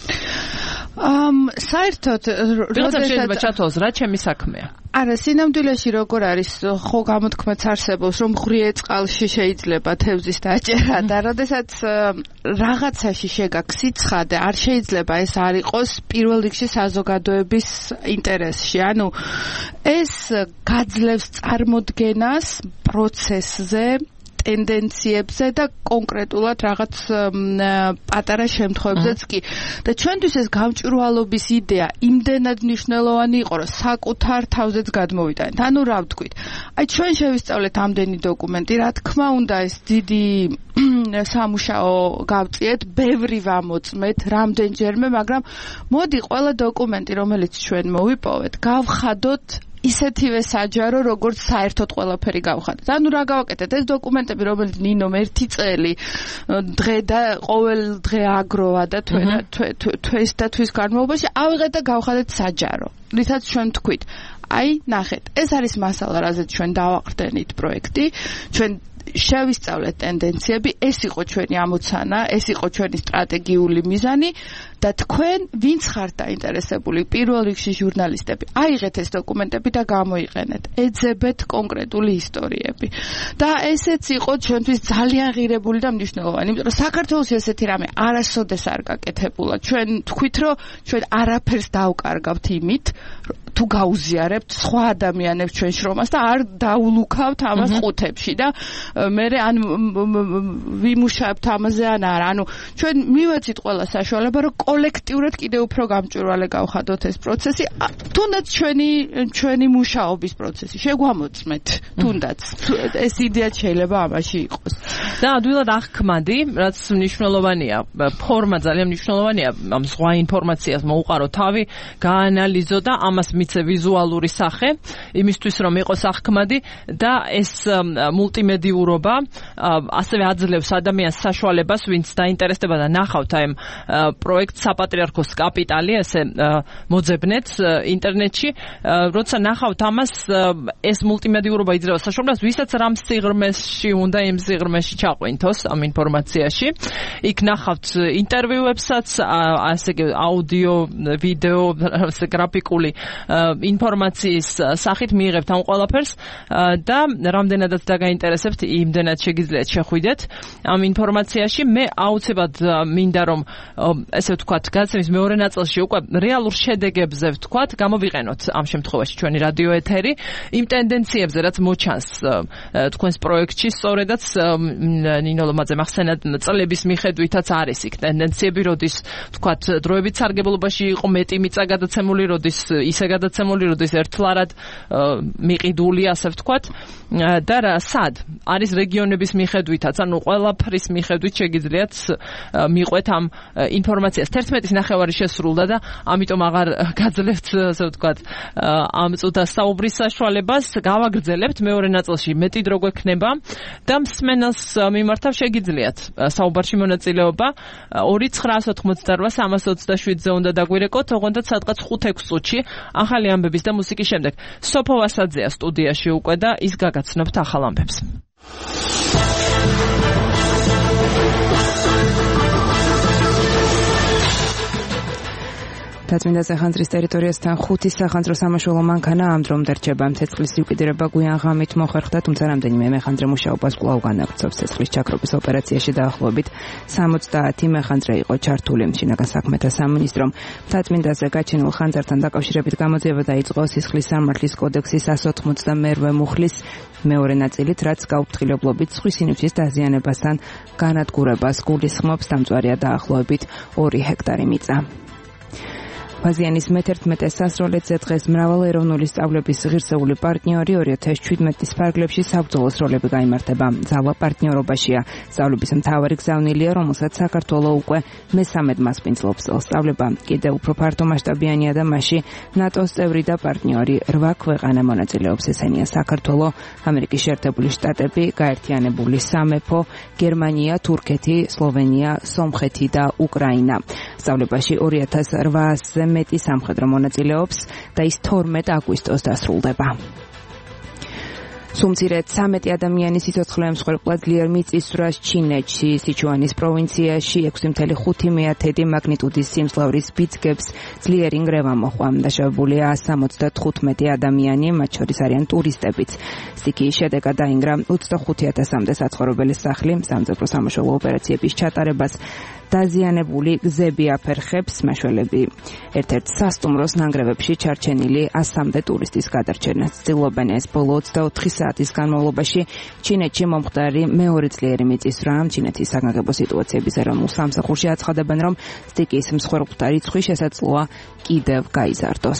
ამ საერთოდ როდესაც შეიძლება ჩათვალოს რა ჩემი საქმეა. არა, სინამდვილეში როგორ არის, ხო გამოთქმაც არსებობს, რომ ღვიე წყალში შეიძლება თევზის დაჭერა და როდესაც რაღაცაში შეგაქვს სიცხადე, არ შეიძლება ეს არ იყოს პირველ რიგში საზოგადოების ინტერესში. ანუ ეს გაძლევს წარმოდგენას პროცესზე, ტენდენციებზე და კონკრეტულად რაღაც პატარა შემთხვევებზეც კი. და ჩვენთვის ეს გამჭვირვალობის იდეა იმდენად მნიშვნელოვანი იყო, რომ საკუთარ თავზეც გადმოვიტანეთ. ანუ რა ვთქვით? აი ჩვენ შევისწავლეთ ამდენი დოკუმენტი, რა თქმა უნდა ეს დიდი სამუშაო გავწიეთ, ბევრი ვამოწმეთ, რამდენჯერმე, მაგრამ მოდი ყველა დოკუმენტი, რომელიც ჩვენ მოვიპოვეთ, გავხადოთ ისეთივე საჯარო, როგორც საერთოდ ყველაფერი გავხადეთ. ანუ რა გავაკეთეთ? ეს დოკუმენტები, რომელიც ნინომ ერთი წელი დღე და ყოველ დღე აგროვა და თვეს და თვის განმავლობაში ავიღეთ და გავხადეთ საჯარო. რითაც ჩვენ თქვით, აი, ნახეთ, ეს არის მასალა, რაზეც ჩვენ დავაყრდენით პროექტი, ჩვენ შევისწავლეთ ტენდენციები, ეს იყო ჩვენი ამოცანა, ეს იყო ჩვენი სტრატეგიული მიზანი და თქვენ ვინც ხართ დაინტერესებული, პირველ რიგში ჟურნალისტები, აიღეთ ეს დოკუმენტები და გამოიყენეთ, ეძებეთ კონკრეტული ისტორიები. და ესეც იყო ჩვენთვის ძალიან ღირებული და მნიშვნელოვანი, იმიტომ რომ საქართველოს ესეთი რამე არასოდეს არ გაკეთებულა. ჩვენ თქვით, რომ ჩვენ არაფერს დავკარგავთ იმით, თუ გაუზიარებთ სხვა ადამიანებს ჩვენ შრომას და არ დაულუქავთ ამას ყუთებში და მე ან ვიმუშავებთ ამაზე ან არა. ანუ ჩვენ მივეცით ყველა საშუალება, რომ კოლექტიურად კიდევ უფრო გამჭვირვალე გავხადოთ ეს პროცესი, თუნდაც ჩვენი ჩვენი მუშაობის პროცესი შეგვამოწმეთ, თუნდაც ეს იდეა შეიძლება ამაში იყოს. და ადვილად აღქმადი, რაც მნიშვნელოვანია, ფორმა ძალიან მნიშვნელოვანია, ამ სხვა ინფორმაციას მოუყარო თავი, გაანალიზო და ამას მიცე ვიზუალური სახე, იმისთვის რომ იყოს აღქმადი და ეს მულტიმედიურობა ასევე აძლევს ადამიანს საშუალებას, ვინც დაინტერესდება და ნახავთ აი ამ პროექტ საპატრიარქოს კაპიტალი, ესე მოძებნეთ ინტერნეტში, როცა ნახავთ ამას, ეს მულტიმედიურობა იძლევა საშუალებას, ვისაც რამ სიღრმეში უნდა იმ სიღრმეში ჩაყვინთოს ამ ინფორმაციაში. იქ ნახავთ ინტერვიუებსაც, ასე აუდიო, ვიდეო, გრაფიკული ინფორმაციის სახით მიიღებთ ამ ყველაფერს და რამდენადაც დაგაინტერესებთ, იმდენად შეგიძლიათ შეხვიდეთ ამ ინფორმაციაში. მე აუცილებლად მინდა რომ ესე ვთქვათ, გადაცემის მეორე ნაწილში უკვე რეალურ შედეგებზე ვთქვათ, გამოვიყენოთ ამ შემთხვევაში ჩვენი რადიო ეთერი იმ ტენდენციებზე, რაც მოჩანს თქვენს პროექტში, სწორედაც ნინო ლომაძე მახსენა წლების მიხედვითაც არის იქ ტენდენციები, როდის ვთქვათ, დროებით სარგებლობაში იყო მეტი მიწა გადაცემული, როდის ისე გადაცემული, როდის ერთლარად მიყიდული, ასე ვთქვათ, და რა სად არის რეგიონების მიხედვითაც, ანუ ყველაფრის მიხედვით შეგიძლიათ მიყვეთ ამ ინფორმაციას. თერთმეტის ნახევარი შესრულდა და ამიტომ აღარ გაძლევთ, ასე ვთქვათ, ამ წუთას საუბრის საშუალებას. გავაგრძელებთ მეორე ნაწილში, მეტი დრო გვექნება და მსმენელს მიმართავ შეგიძლიათ საუბარში მონაწილეობა. ორი ცხრაას ოთხმოცდარვა სამას ოცდაშვიდზე უნდა დაგვირეკოთ, ოღონდ სადღაც ხუთ ექვს წუთში ახალი ამბების და მუსიკის შემდეგ სოფო ვასაძეა სტუდიაში უკვე და ის გაგაცნობთ ახალ ამბებს. დაწმინდა სახანძრის ტერიტორიასთან ხუთი სახანძრო სამაშველო მანქანა ამ დრომდე რჩება. ცეცხლის უკიდურება გვიან ღამით მოხერხდა, თუმცა რამდენიმე მეხანძრე მუშაობას კვლავ განაგრძობს. ცეცხლის ჩაქრობის ოპერაციაში დაახლოებით სამოცდაათი მეხანძრე იყო ჩართული. შინაგან საქმეთა სამინისტრომ დაწმინდაზე გაჩენილ ხანძართან დაკავშირებით გამოძიება დაიწყო სისხლის სამართლის კოდექსის εκατს ოცდამერვე მუხლის მეორე ნაწილით, რაც გაუფრთხილებლობით სხვის სინივთის დაზიანებასთან განადგურებას გულისხმობს. დამწვარია დაახლოებით ორი ჰექტარი მიწა. ბაზიანის მეთერთმეტე სასროლეთზე დღეს მრავალეროვნული სწავლების ღირსეული პარტნიორი ორი ათას შვიდმეტის ფარგლებში საბრძოლო სროლები გაიმართება. ძალა პარტნიორობაშია. სწავლების მთავარი გზავნილია, რომელსაც საქართველო უკვე მესამედ მასპინძლობს. სწავლება კიდევ უფრო ფართომასშტაბიანია და მასში ნატოს წევრი და პარტნიორი რვა ქვეყანა მონაწილეობს. ესენია საქართველო, ამერიკის შეერთებული შტატები, გაერთიანებული სამეფო, გერმანია, თურქეთი, სლოვენია, სომხეთი და უკრაინა. სწავლებაში ორი ათას რვაასზე მეტი სამხედრო მონაწილეობს და ის თორმეტ აგვისტოს დასრულდება. სუმცირე ცამეტი ადამიანის სიცოცხლე ემსხვერპლა ძლიერ მიწისძვრას ჩინეთში, სიჩუანის პროვინციაში ექვსი კoma ხუთი მეათედი მაგნიტუდის სიმძლავრის ბიძგებს ძლიერი ნგრევა მოჰყვა. დაშავებულია სამოცდათხუთმეტი ადამიანი, მათ შორის არიან ტურისტებიც. სტიქიის შედეგად დაინგრა ოცდახუთი ათასამდე საცხოვრებელი სახლი. სამწუხარო სამაშველო ოპერაციების ჩატარებას დაზიანებული გზები აფერხებს. მაშველები ერთ-ერთ სასტუმროს ნანგრევებში ჩარჩენილი ასამდე ტურისტის გადარჩენას ცდილობენ. ეს ბოლო ოცდაოთხი საათის განმავლობაში ჩინეთში მომხდარი მეორე ძლიერი მიწისძვრაა. ჩინეთის საგანგებო სიტუაციების ეროვნულ სამსახურში აცხადებენ, რომ სტიქიის მსხვერპლთა რიცხვი შესაძლოა კიდევ გაიზარდოს.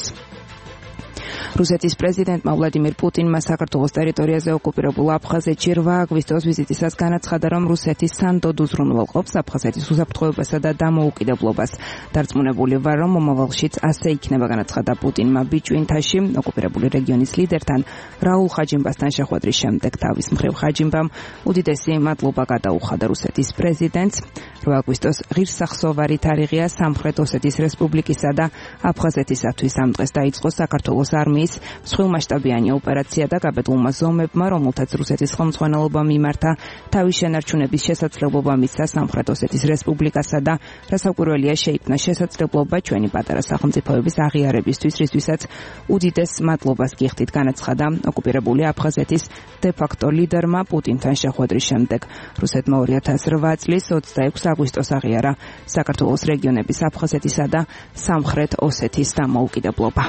რუსეთის პრეზიდენტმა ვლადიმირ პუტინმა საქართველოს ტერიტორიაზე ოკუპირებულ აფხაზეთში რვა აგვისტოს ვიზიტისას განაცხადა, რომ რუსეთი სანდოდ უზრუნველყოფს აფხაზეთის უსაფრთხოებასა და დამოუკიდებლობას. დარწმუნებული ვარ, რომ მომავალშიც ასე იქნება, განაცხადა პუტინმა ბიჭვინთაში ოკუპირებული რეგიონის ლიდერთან რაულ ხაჯიმბასთან შეხვედრის შემდეგ. თავის მხრივ ხაჯიმბამ უდიდესი მადლობა გადაუხადა რუსეთის პრეზიდენტს. რვა აგვისტოს ღირსახსოვარი თარიღია სამხრეთ ოსეთის რესპუბლიკისა და აფხაზეთისათვის. ამ დღეს დაიწყო საქართველოს არმიის მსხვილმასშტაბიანი ოპერაცია და გაბედულმა ზომებმა, რომელთაც რუსეთის ხელმძღვანელობა მიმართა, თავის შენარჩუნების შესაძლებლობა მისცა სამხრეთ ოსეთის რესპუბლიკასა და რასაკვირველია შეიქმნა შესაძლებლობა ჩვენი პატარა სახელმწიფოების აღიარებისთვის, რისთვისაც უდიდეს მადლობას გიხდით, განაცხადა ოკუპირებული აფხაზეთის დე-ფაქტო ლიდერმა პუტინთან შეხვედრის შემდეგ. რუსეთმა ორი ათას რვა წლის ოცდაექვსი აგვისტოს აღიარა საქართველოს რეგიონების აფხაზეთისა და სამხრეთ ოსეთის დამოუკიდებლობა.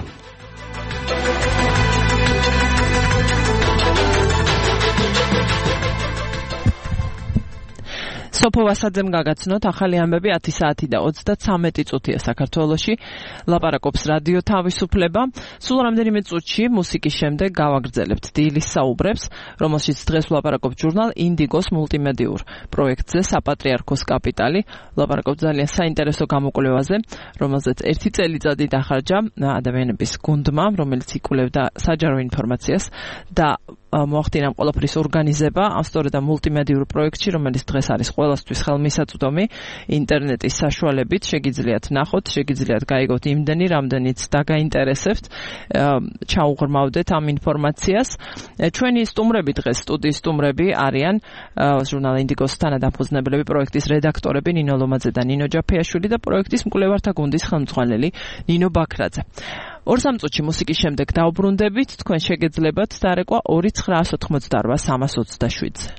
სოფო ვასაძემ გაგაცნოთ ახალი ამბები ათი საათი და ოცდაცამეტი წუთია საქართველოში. ლაპარაკობს რადიო თავისუფლება. სულ რამდენიმე წუთში მუსიკის შემდეგ გავაგრძელებთ დილის საუბრებს, რომელშიც დღეს ვლაპარაკობთ ჟურნალ ინდიგოს მულტიმედიურ პროექტზე საპატრიარქოს კაპიტალი. ვლაპარაკობთ ძალიან საინტერესო გამოკვლევაზე, რომელზეც ერთი წელიწადი დახარჯა ადამიანების გუნდმა, რომელიც იკვლევდა საჯარო ინფორმაციას და მოახდინა ყველაფრის ორგანიზება ამ სწორედ ამ მულტიმედიურ პროექტში, რომელიც დღეს არის ყველასთვის ხელმისაწვდომი ინტერნეტის საშუალებით შეგიძლიათ ნახოთ, შეგიძლიათ გაიგოთ იმდენი, რამდენიც დაგაინტერესებთ, ჩაუღრმავდეთ ამ ინფორმაციას. ჩვენი სტუმრები დღეს სტუდიის სტუმრები არიან ჟურნალ ინდიგოს თანადამფუძნებლები, პროექტის რედაქტორები ნინო ლომაძე და ნინო ჯაფიაშვილი და პროექტის მკვლევართა გუნდის ხელმძღვანელი ნინო ბაქრაძე. ორ სამ წუთში მუსიკის შემდეგ დავბრუნდებით, თქვენ შეგეძლებათ დარეკვა ორი ცხრაას ოთხმოცდაორვა სამას ოცდაშვიდზე.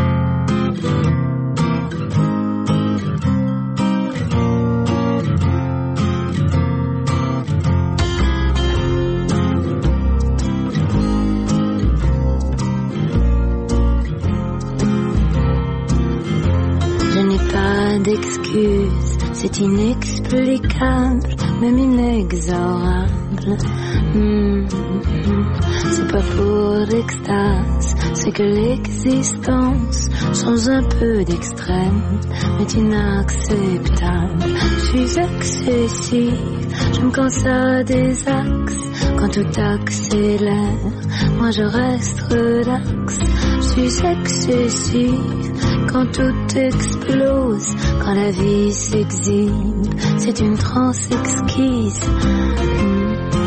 D'excuses, c'est inexplicable, même inexorable. Mmh, mmh. C'est pas pour l'extase, c'est que l'existence change un peu d'extrême, mais inacceptable. Je suis excessive, je me canse à des axes, quand tout accélère, moi je reste relax. Je suis excessive, quand tout explose, quand la vie s'exhibe, c'est une transe exquise. Mmh.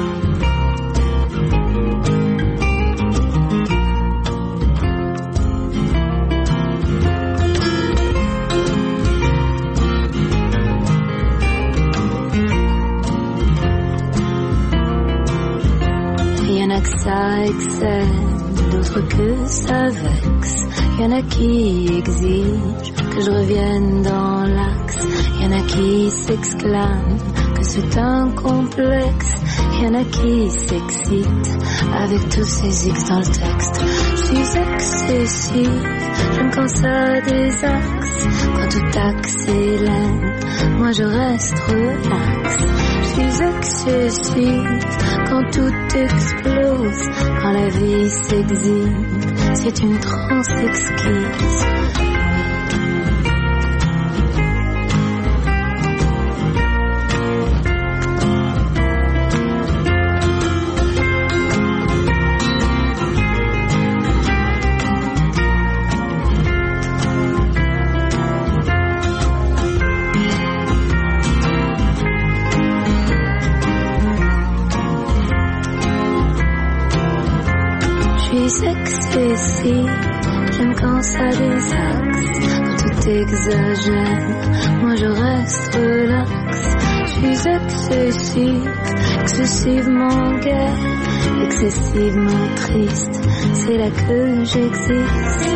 Y'en a que ça excelle, d'autres que ça vexe. Y'en a qui exigent que je revienne dans l'axe. Y'en a qui s'exclament que c'est un complexe. Y'en a qui s'excitent avec tous ces x dans le texte. Je suis excessive, je me canse à des axes. Quand tout accélère, moi je reste relax. Je suis excessive, quand tout explose, quand la vie s'exhibe, c'est une transe exquise. Excessive, je me canse à des axes. Quand tout exagère, moi je reste relax. Je suis excessive, excessivement gaie, excessivement triste. C'est là que j'existe.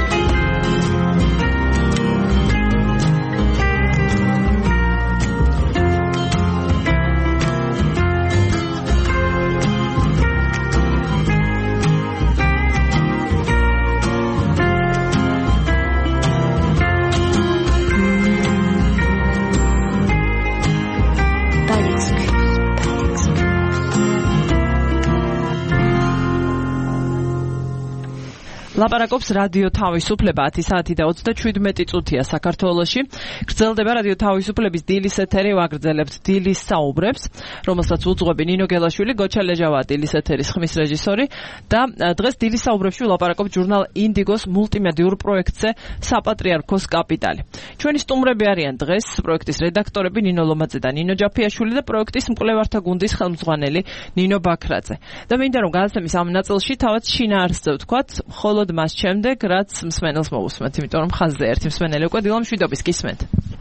ლაპარაკობს რადიო თავისუფლება ათი საათი და ოცდაშვიდმეტი წუთია საქართველოში. გრძელდება რადიო თავისუფლების დილის ეთერი, ვაგრძელებთ დილის საუბრებს, რომელსაც უძღვები ნინო გელაშვილი, გოჩა ლეჟავა დილის ეთერის ხმის რეჟისორი და დღეს დილის საუბრებში ვლაპარაკობთ ჟურნალ ინდიგოს მულტიმედიურ პროექტზე საპატრიარქოს კაპიტალი. ჩვენი სტუმრები არიან დღეს პროექტის რედაქტორები ნინო ლომაძე და ნინო ჯაფიაშვილი და პროექტის მკვლევართა გუნდის ხელმძღვანელი ნინო ბაქრაძე. და მინდა რომ გადაცემის ამ ნაწილში თავად შინაარსზე ვთქვათ, ხოლო მას შემდეგ რაც მსმენელს მოусმენთ, იმიტომ რომ ხაზზე ერთი მსმენელი უკვე დილა მშვიდობის გისმენთ.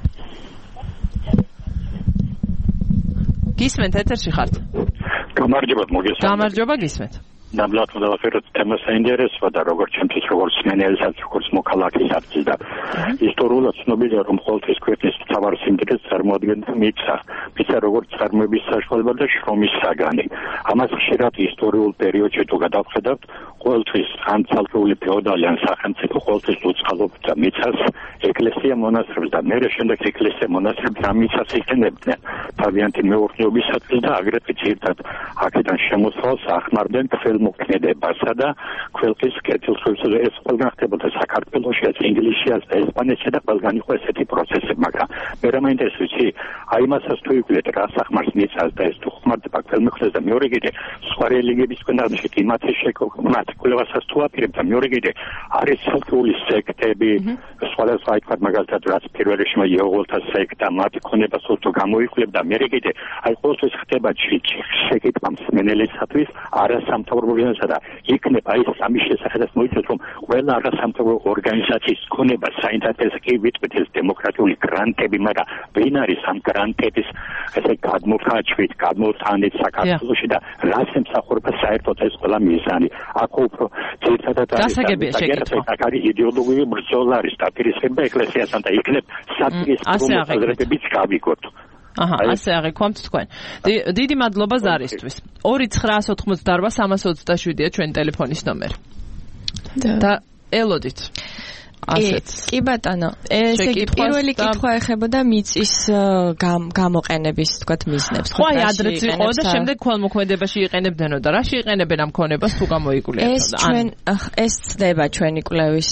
გისმენთ, ეთერში ხართ? გამარჯობა, მოგესალმებით. გამარჯობა, გისმენთ. ნაბლად მოდავაფეროთ თემას საინტერესოა და როგორც ჩემთვის როგორც მსმენელსაც, როგორც მოქალაქესაც და ისტორიულად ცნობილია რომ ყოველთვის ქვეყნის მთავარ სიმდიდრეს წარმოადგენდა მიწა, მიწა როგორც წარმოების საშუალება და შრომის საგანი. ამას ხშირად ისტორიულ პერიოდში თუ გადავხედავთ, ყოველთვის ან ცალკეული ფეოდალი ან სახელმწიფო ყოველთვის უწყალობდა მიწას, ეკლესია მონასტრებს და მერე შემდეგ ეკლესია მონასტრებს ამ მიწას იყენებდნენ. თავიანთი მეურნეობისათვის და აგრეთვე ძირითადად აქედან შემოსვლას ახმარდნენ ქველმოქმედებასა და ქველყის კეთილსხმებსა და ეს ყველგან ხდებოდა საქართველოშიც, ინგლისშიც და ესპანეთში და ყველგან იყო ესეთი პროცესები, მაგრამ მე რა მაინტერესებს, აი მასაც თუ იკვლიეთ რა სახმარს მიწას და ეს თუ ხმარდება ქველმოქმედებას და მეორე კიდე სხვა რელიგიების კონდანში იმათი შეკუმათ კვლევასაც თუ აპირებ და მეორე კიდე არის ცალკეული სექტები, სხვადასხვა აი თქვა მაგალითად რაც პირველ რიგში იეჰოვალთა სექტა, მათი ქონება სულთო გამოიკვლევდა, მეორე კიდე აი ყოველთვის ხდება შეკითხვა მსმენელისათვის არასამთავრობოებისა და იქნება აი სამის შესახედაც მოიცეს რომ ყველა არასამთავრობო ორგანიზაციის ქონება საინტერესო კი ვიტყვით ეს დემოკრატიული გრანტები, მაგრამ ვინ არის ამ გრანტების ესე გადმოხაჩვით, გადმოთანით საქართველოში და რას ემსახურება საერთოდ ეს ყველა მიზანი. აქ უფრო ძირითადად არის იდეოლოგიური ბრძოლა არის დაპირისპირება ეკლესიასთან და იქნებ საპირისპირო მოძრაობებიც გავიგოთ. აჰა, ასე აღიქვამთ თქვენ. დიდი მადლობა ზარისთვის. ორი ცხრაას ოთხმოცდაარბა სამას ოცდაშვიდია ჩვენი ტელეფონის ნომერი. და ელოდით. ასეც. კი ბატონო, ესე იგი პირველი კითხვა ეხებოდა მიწის გამოყენების, თქვათ, მიზნებს. ხო, აი ადრეც იყო და შემდეგ ქველმოქმედებაში იყენებდნენო და რაში იყენებენ ამ ქონებას თუ გამოიკვლია? ეს ჩვენ ეს ცდება ჩვენი კვლევის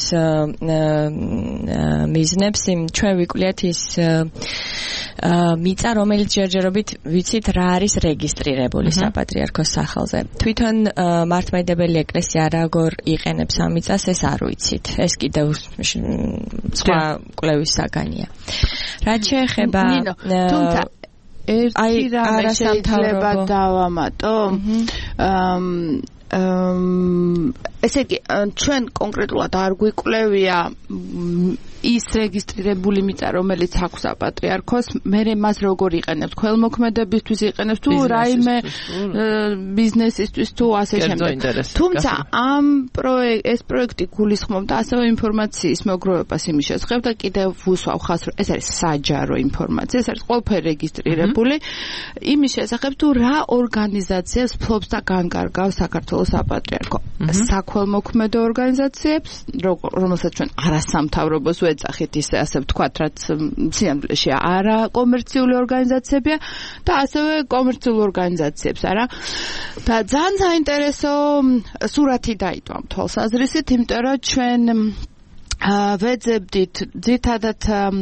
მიზნებს, იმ ჩვენ ვიკვლიათ ის მიწა, რომელიც ჯერჯერობით ვიცით რა არის რეგისტრირებული საპატრიარქოს სახელზე. თვითონ მართლმადიდებელი ეკლესია როგორ იყენებს ამ მიწას, ეს არ ვიცით. ეს კიდევ სხვა კვლევის საგანია. რაც შეეხება თუმცა ერთი რამე შეიძლება დავამატო. ესე იგი ჩვენ კონკრეტულად არ გვიკვლევია ის რეგისტრირებული მიწა, რომელიც აქვს საპატრიარქოს, მე მას როგორ იყენებს, ქველმოქმედებისთვის იყენებს თუ რაიმე ბიზნესისთვის თუ ასე შემდეგ. თუმცა ამ ეს პროექტი გულისხმობდა ასევე ინფორმაციის მოგროვებას იმის შესახებ და კიდევ ვუსვავ ხაზს, რომ ეს არის საჯარო ინფორმაცია, ეს არის ყველაფერი რეგისტრირებული იმის შესახებ თუ რა ორგანიზაციებს ფლობს და განკარგავს საქართველოს საპატრიარქო. საქველმოქმედო ორგანიზაციებს, რომელსაც ჩვენ არასამთავრობოს ეძახით ისე ასე ვთქვათ, რაც სინამდვილეში არა კომერციული ორგანიზაციებია და ასევე კომერციულ ორგანიზაციებს, არა? და ძალიან საინტერესო სურათი დაიტოვა თვალსაზრისით, იმიტომ რომ ჩვენ ვეძებდით ძირითადად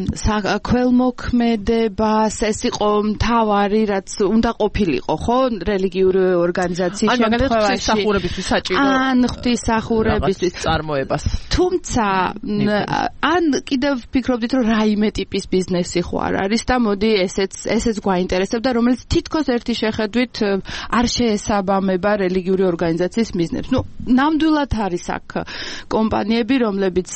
ქველმოქმედებას, ეს იყო მთავარი, რაც უნდა ყოფილიყო, ხო, რელიგიური ორგანიზაციის შემთხვევაში. ღვთისმსახურებისთვის საჭირო. ან ღვთისმსახურებისთვის წარმოებას. თუმცა ან კიდევ ფიქრობდით, რომ რაიმე ტიპის ბიზნესი ხო არ არის და მოდი ესეც ესეც გვაინტერესებდა, რომელიც თითქოს ერთი შეხედვით არ შეესაბამება რელიგიური ორგანიზაციის მიზნებს. ნუ ნამდვილად არის აქ კომპანიები, რომლებიც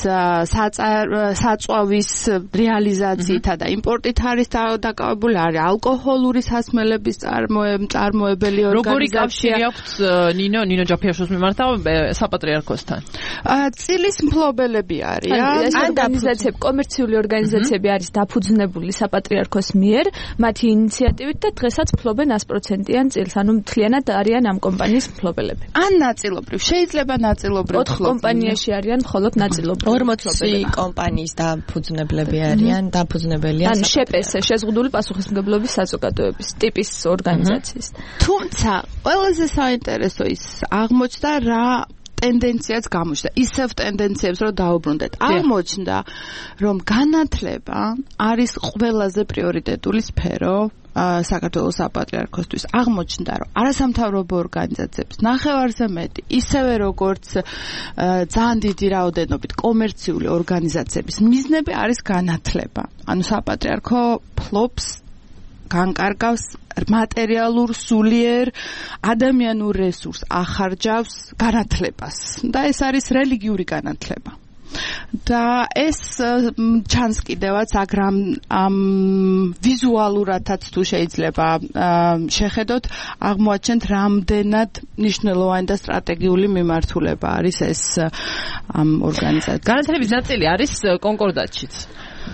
საწვავის რეალიზაციითა და იმპორტით არის დაკავებული, არის ალკოჰოლური სასმელების წარმოებელი ორგანიზაცია. როგორი კავშირი აქვს ნინო ნინო ჯაფიაშვილის მიმართ საპატრიარქოსთან? წილის მფლობელები არიან. ეს ორგანიზაციები, კომერციული ორგანიზაციები არის დაფუძნებული საპატრიარქოს მიერ, მათი ინიციატივით და დღესაც ფლობენ sto პროცენტიან წილს, ანუ მთლიანად არიან ამ კომპანიის მფლობელები. ან ნაწილობრივ, შეიძლება ნაწილობრივ. ოთხ კომპანიაში არიან მხოლოდ ნაწილობრივ. ორმოცი კომპანიის დაფუძნებლები არიან, დაფუძნებელია. ან შპს შეზღუდული პასუხისმგებლობის საზოგადოების ტიპის ორგანიზაციის. თუმცა ყველაზე საინტერესო ის აღმოჩნდა რა ტენდენციაც გამოჩნდა. ისევ ტენდენციებს რომ დაუბრუნდეთ. აღმოჩნდა, რომ განათლება არის ყველაზე პრიორიტეტული სფერო საქართველოს საპატრიარქოსთვის. აღმოჩნდა, რომ არასამთავრობო ორგანიზაციებს ნახევარზე მეტი, ისევე როგორც ძალიან დიდი რაოდენობით კომერციული ორგანიზაციების მიზნები არის განათლება. ანუ საპატრიარქო ფლობს განკარგავს მატერიალურ, სულიერ, ადამიანურ რესურს ახარჯავს განათლებას და ეს არის რელიგიური განათლება. და ეს ჩანს კიდევაც აგრამ ამ ვიზუალურადაც თუ შეიძლება შეხედოთ, აღმოაჩენთ რამდენად მნიშვნელოვანი და სტრატეგიული მიმართულება არის ეს ამ ორგანიზაციას. განათლების ნაწილი არის კონკორდატშიც.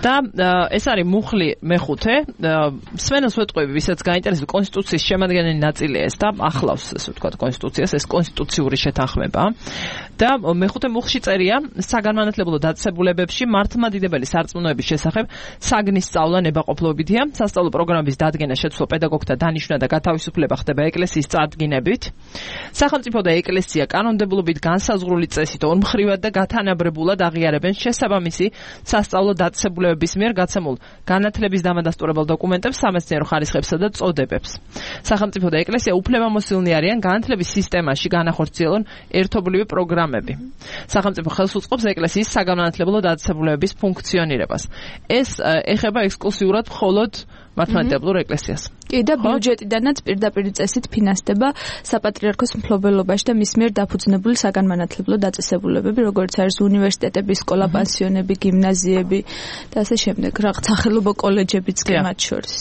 და ეს არის მუხლი მეხუთე. სვენელს ვეტყვი, ვისაც გაინტერესებს კონსტიტუციის შემადგენელი ნაწილია ეს და ახლავს ესე ვთქვათ კონსტიტუციას, ეს კონსტიტუციური შეთანხმება. და მეხუთე მუხლში წერია საგანმანათლებლო დაწესებულებებში მართლმადიდებელი სარწმუნოების შესახებ საგნის სწავლა ნებაყოფლობითია. სასწავლო პროგრამების დადგენა შეცვლა პედაგოგთა დანიშვნა და გათავისუფლება ხდება ეკლესიის წარდგინებით. სახელმწიფო და ეკლესია კანონმდებლობით განსაზღვრული წესით ორმხრივად და გათანაბრებულად აღიარებენ შესაბამისი სასწავლო დაწესებულებების მიერ გაცემულ განათლების დამადასტურებელ დოკუმენტებს, სამეცნიერო ხარისხებსა და წოდებებს. სახელმწიფო და ეკლესია უფლებამოსილნი არიან განათლების სისტემაში განახორციელონ ერთობლივი პროგრამები. სახელმწიფო ხელს უწყობს ეკლესიის საგანმანათლებლო დაწესებულებების ფუნქციონირებას. ეს ეხება ექსკლუზიურად მხოლოდ მართლმადიდებლურ ეკლესიას. კი და ბიუჯეტიდანაც პირდაპირ წესით ფინანსდება საპატრიარქოს მფლობელობაში და მის მიერ დაფუძნებული საგანმანათლებლო დაწესებულებები, როგორც არის უნივერსიტეტები, სკოლა, პანსიონები, გიმნაზიები და ასე შემდეგ, რაღაც სახელმწიფო კოლეჯებიც კი მათ შორის.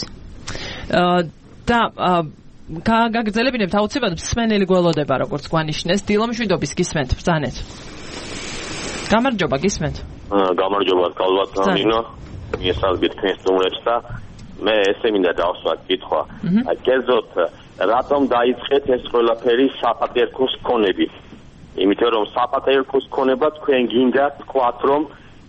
და გაგრძელებინებთ აუცილებლად მსმენელი გველოდება, როგორც გვანიშნეს, დილომშვიდობის გისმენთ ბრძანეთ. გამარჯობა, გისმენთ. გამარჯობა, კალვათ ამინო. მიესალმებით თქვენს სტუმრებს და მე ესე მინდა დავსვა კითხვა. კერძოდ რატომ დაიწყეთ ეს ყველაფერი საპატრიარქოს ქონები? იმიტომ რომ საპატრიარქოს ქონება თქვენ გინდა თქვათ რომ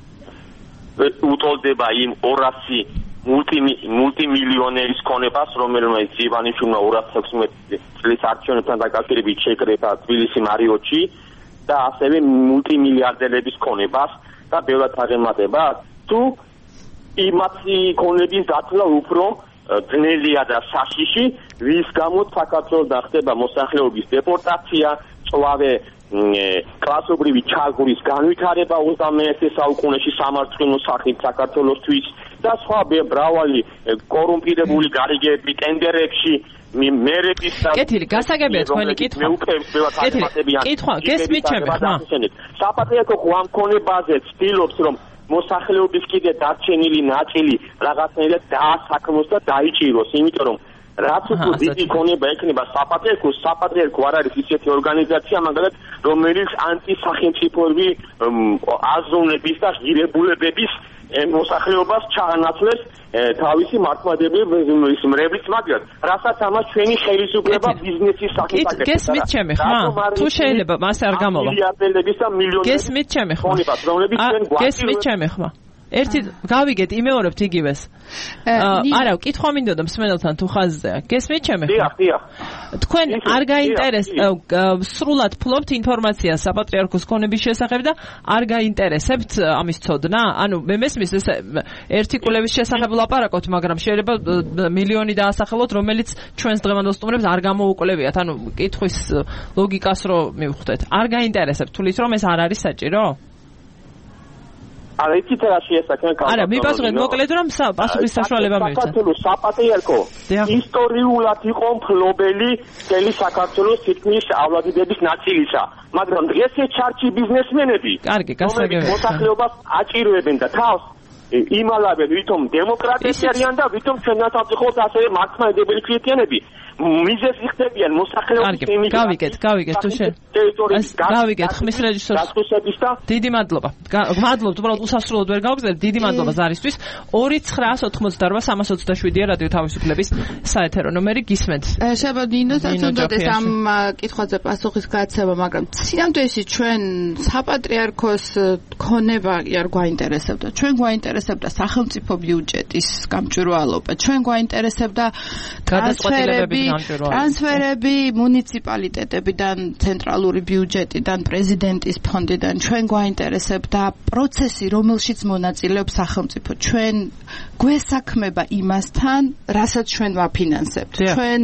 უტოლდება იმ ორასი მულტიმილიონერის ქონებას, რომელმაც ივანიშვილმა ორასი ექვსმეტი წლის არჩევნებთან დაკავშირებით შეკრება თბილისი მარიოტში და ასევე მულტიმილიარდერების ქონებას და ბევრად აღემატება თუ იმათი ქონების დაცვა უფრო ძნელია და საშიში, ვის გამოც საქართველოს ხდება მოსახლეობის დეპორტაცია, წვავე კლასობრივი ჩაგვრის განვითარება ოცდამეერთე საუკუნეში სამართლიანო სახით საქართველოსთვის და სხვა მრავალი კორუმპირებული გარიგები ტენდერებში მერების და კეთილი გასაგებია თქვენი კითხვა. კეთილი კითხვა გესმით ჩემი ხმა. საპატრიარქო ამ ქონებაზე ცდილობს რომ მოსახლეობის კიდე დარჩენილი ნაწილი რაღაცნაირად დაასაქმოს და დაიჭიროს, იმიტომ რომ რაც უფრო დიდი ქონება ექნება საპატრიარქოს, საპატრიარქო არ არის ისეთი ორგანიზაცია, მაგალითად, რომელიც ანტისახელმწიფოები აზროვნების და ღირებულებების მოსახლეობას ჩაანაცვლეს თავისი მართლმადიდებლების მრევლით, მაგრამ რასაც ამას ჩვენი ხელისუფლება ბიზნესის სახით აკეთებს. გესმით ჩემი ხმა? თუ შეიძლება მასე არ გამოვა. მილიარდერების და მილიონერების გესმით ჩემი ხმა? გესმით ჩემი ხმა? ერთი გავიგეთ, იმეორებთ იგივეს. არა, კითხვა მინდოდა მსმენელთან თუ ხაზზეა. გესმით ჩემი ხმა? დიახ, დიახ. თქვენ არ გაინტერესებთ სრულად ფლობთ ინფორმაციას საპატრიარქოს ქონების შესახებ და არ გაინტერესებთ ამის ცოდნა? ანუ მე მესმის ეს ერთი კულევის შესახებ ლაპარაკობთ, მაგრამ შეიძლება მილიონი დაასახელოთ, რომელიც ჩვენს დღევანდელ სტუმრებს არ გამოუკვლევიათ. ანუ კითხვის ლოგიკას რო მივხვდეთ. არ გაინტერესებთ, თulit რომ ეს არ არის საჭირო? არა, იცით რა შეესახება კალვატ. არა, მიპასუხეთ მოკლედ რომ პასუხის საშუალება მივცეთ. საქართველოს საპატრიარქო ისტორიულად იყო მფლობელი მთელი საქართველოს თითქმის ავლადიდების ნაწილისა, მაგრამ დღეს ეს ჩარჩი ბიზნესმენები, კარგი, გასაგებია. მოსახლეობას აჭიროებენ და თავს იმალავენ, ვითომ დემოკრატები არიან და ვითომ ჩვენთან გახლავთ ასევე მართლმადიდებელი ქრისტიანები. მიზეზ იხდებიან მოსახლეობის ემიგრაციის. გავიგეთ, გავიგეთ, თუ შე. გავიგეთ, ხმის რეჟისორს. დიდი მადლობა. მადლობთ, უბრალოდ უსასრულოდ ვერ გავგზავნებ. დიდი მადლობა ზარისთვის. ორი ცხრა ოცდაოთხმოცდაოთხ სამას ოცდაშვიდია რადიო თავისუფლების საეთერო ნომერი გისმენთ. შეიძლება ნინოსაც უნდადეს ამ კითხვაზე პასუხის გაცემა, მაგრამ სინამდვილეში ჩვენ საპატრიარქოს ქონება არ გვაინტერესებდა. ჩვენ გვაინტერესებდა სახელმწიფო ბიუჯეტის გამჭვირვალობა. ჩვენ გვაინტერესებდა გადაწყვეტილებები ტრანსფერები მუნიციპალიტეტებიდან, ცენტრალური ბიუჯეტიდან, პრეზიდენტის ფონდიდან. ჩვენ გვაინტერესებდა პროცესი, რომელშიც მონაწილეობს სახელმწიფო. ჩვენ გვესაქმება იმასთან, რასაც ჩვენ ვაფინანსებთ. ჩვენ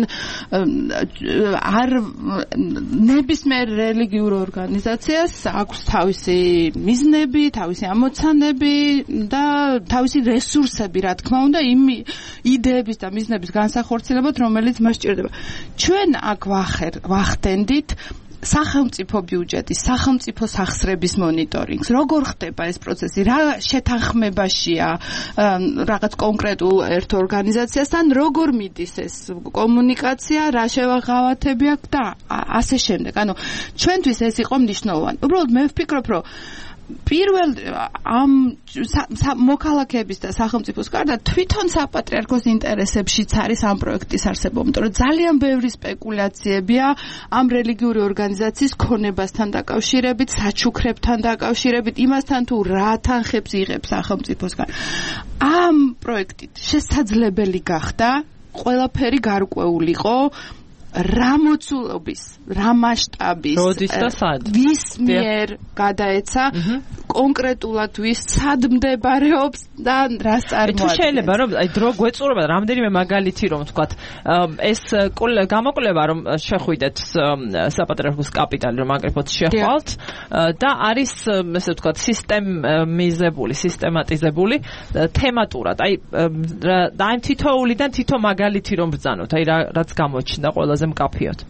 არ ნებისმიერ რელიგიურ ორგანიზაციას აქვს თავისი მიზნები, თავისი ამოცანები და თავისი რესურსები, რა თქმა უნდა, იმ იდეების და მიზნების განსახორციელებად, რომელიც მას ჭირდება. ჩვენ აქ ვახდენდით სახელმწიფო ბიუჯეტის, სახელმწიფო სახსრების მონიტორინგს. როგორ ხდება ეს პროცესი? რა შეთანხმებაშია რაღაც კონკრეტულ ერთ ორგანიზაციასთან, როგორ მიდის ეს კომუნიკაცია, რა შევაღავათები აქვს და ასე შემდეგ. ანუ ჩვენთვის ეს იყო მნიშვნელოვანი. უბრალოდ მე ვფიქრობ, რომ პირველ ამ მოქალაქეების და სახელმწიფოს გარდა თვითონ საპატრიარქოს ინტერესებშიც არის ამ პროექტის არსებობა, იმიტომ რომ ძალიან ბევრი სპეკულაციებია ამ რელიგიური ორგანიზაციის ქონებასთან დაკავშირებით, საჩუქრებთან დაკავშირებით, იმასთან თუ რა თანხებს იღებს სახელმწიფოსგან. ამ პროექტით შესაძლებელი გახდა ყველაფერი გარკვეულიყო რა მოცულობის, რა მასშტაბის, ვის მიერ გადაეცა, კონკრეტულად ვის სად მდებარეობს და რას წარმოადგენს. თუ შეიძლება რომ აი დრო გვეწურება რამდენიმე მაგალითი რომ ვთქვათ, ეს გამოკვლევა რომ შეხვიდეთ საპატრიარქოს კაპიტალი რომ აკრიფოთ შეხვალთ და არის ესე ვთქვათ სისტემიზებული, სისტემატიზებული თემატურად. აი და აი თითოეულიდან თითო მაგალითი რომ ბრძანოთ, აი რაც გამოჩნდა ყველაზე მკაფიოდ.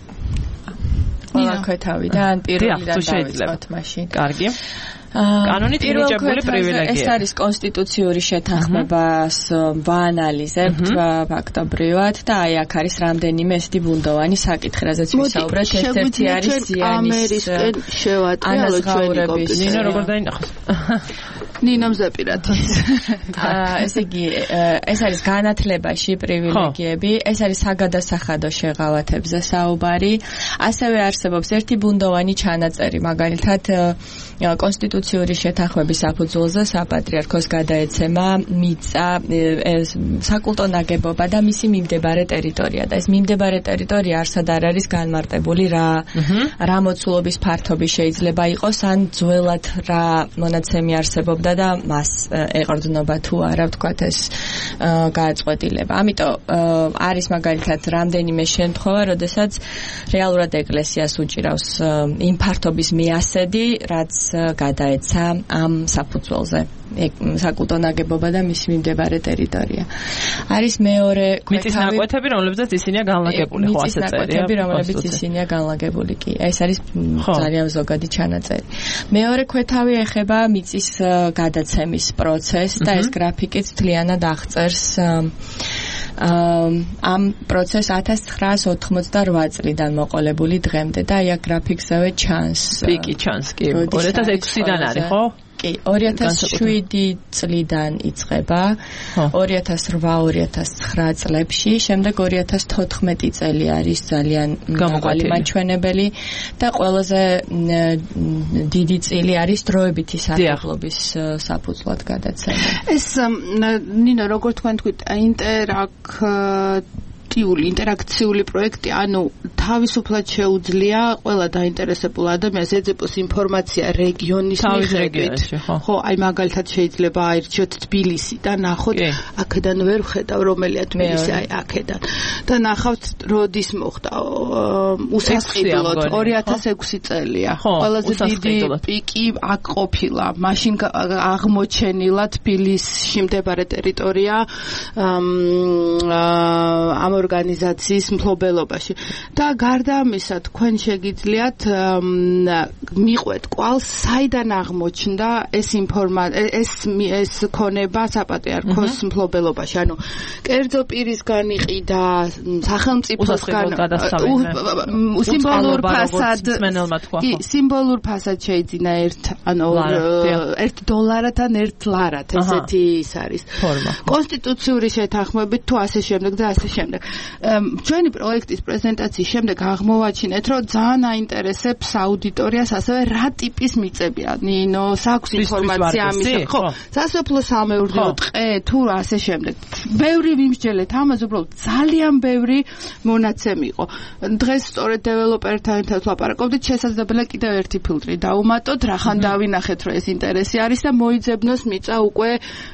ყველა ქვეთავიდან პირველიდან დავიწყოთ მაშინ. კარგი. კანონით მინიჭებული პრივილეგია. ეს არის კონსტიტუციური შეთანხმებას ვაანალიზებთ ფაქტობრივად და აი აქ არის რამდენიმე ესეთი ბუნდოვანი საკითხი, რაზეც ვისაუბრეთ. ერთ-ერთი არის ზიანის ანაზღაურების. ნინო როგორ დაინახოს? ნინომ ზეპირად. ესე იგი, ეს არის განათლებაში პრივილეგიები, ეს არის საგადასახადო შეღავათებზე საუბარი. ასევე არსებობს ერთი ბუნდოვანი ჩანაწერი, მაგალითად კონსტიტუციური შეთანხმების საფუძველზე საპატრიარქოს გადაეცემა მიწა, საკულტო ნაგებობა და მისი მიმდებარე ტერიტორია და ეს მიმდებარე ტერიტორია არსად არ არის განმარტებული რა რა მოცულობის ფართობი შეიძლება იყოს ან ძველად რა მონაცემი არსებობდა და მას ეყრდნობა თუ არა ვთქვათ ეს გააწყვეტილება. ამიტომ არის მაგალითად რამდენიმე შემთხვევა, როდესაც რეალურად ეკლესიას უჭირავს იმ ფართობის მეასედი, რაც გადაეცა ამ საფუძველზე საკულტო ნაგებობა და მისი მიმდებარე ტერიტორია. არის მეორე მიწის ნაკვეთები, რომლებზეც ისინია განლაგებული, ხო ასე წერია. ნაკვეთები, რომლებიც ისინია განლაგებული კი. ეს არის ძალიან ზოგადი ჩანაწერი. მეორე ქვეთავი ეხება მიწის გადაცემის პროცესს და ეს გრაფიკიც მთლიანად აღწერს ამ პროცესს ათას ცხრაას ოთხმოცდარვა წლიდან მოყოლებული დღემდე და აი აქ გრაფიკსავე ჩანს. პიკი ჩანს კი. ორი ათას ექვსიდან არის, ხო? კი, ორი ათას შვიდი წლიდან იწყება, ორი ათას რვა ორი ათას ცხრა წლებში, შემდეგ ორი ათას თოთხმეტი წელი არის ძალიან მაღალი მაჩვენებელი და ყველაზე დიდი წილი არის დროებითი სარგებლობის საფუძვლად გადაცემა. ეს ნინო, როგორ თქვენ თქვით, ინტერაკ ინტერაქციული პროექტი, ანუ თავისუფლად შეუძლია ყველა დაინტერესებულ ადამიანს ეძებოს ინფორმაცია რეგიონის მიხედვით. ხო, აი მაგალითად შეიძლება აირჩიოთ თბილისი და ნახოთ, აქედან ვერ ვხედავ რომელია თბილისი, აი აქედან. და ნახავთ როდის მოხდა უსასყიდლოდ ორი ათას ექვსი წელია. ყველაზე დიდი პიკი აქ ყოფილა. მაშინ აღმოჩენილა თბილისში მდებარე ტერიტორია ამ ორგანიზაციის მფლობელობაში და გარდა ამისა თქვენ შეგიძლიათ მიყვეთ კვალს საიდან აღმოჩნდა ეს ინფორმაცია ეს ეს ქონება საპატრიარქოს მფლობელობაში, ანუ კერძო პირისგან იყიდა, სახელმწიფოსგან, სიმბოლურ ფასად კი სიმბოლურ ფასად შეიძინა ერთ ანუ ერთ დოლარად ან ერთ ლარად, ესეთი ის არის კონსტიტუციური შეთანხმებით თუ ასე შემდეგ და ასე შემდეგ. ჩვენი პროექტის პრეზენტაციის შემდეგ აღმოვაჩინეთ, რომ ძალიან აინტერესებს აუდიტორიას ასევე რა ტიპის მიწებია. ნინო, საქვს ინფორმაცია ამისა. ხო, სასოფლო-სამეურნეო ტყე თუ ასე შემდეგ. ბევრი ვიმსჯელეთ ამაზე, უბრალოდ ძალიან ბევრი მონაცემი იყო. დღეს სწორედ დეველოპერთან ერთად ვლაპარაკობდით, შესაძლებელია კიდევ ერთი ფილტრი დაუმატოთ, რახან დავინახეთ, რომ ეს ინტერესი არის და მოიძებნოს მიწა უკვე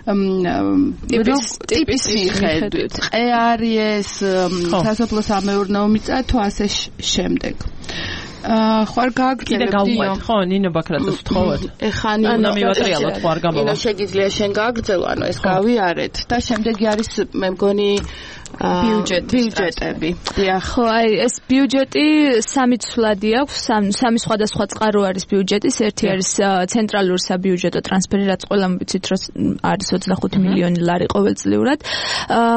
ტიპის მიხედვით. ტყე არის ეს სასოფლო-სამეურნეო მიწა თუ ასე შემდეგ. აა ხარ გააგრძელებთ ნინო? ხო, ნინო ბაქრაძეს ვთხოვოთ. ეხა ნინო მივატრიალოთ ხო არ გამოვა. ნინო შეგიძლია შენ გააგრძელო, ანუ ეს გავიარეთ და შემდეგი არის მე მგონი ბიუჯეტები. ხო, აი ეს ბიუჯეტი სამი ცვლადი აქვს, სამი სხვადასხვა წყარო არის ბიუჯეტის. ერთი არის ცენტრალური საბიუჯეტო ტრანსფერი, რაც ყველამ ვიცით, რომ არის ოცდახუთი მილიონი ლარი ყოველწლიურად.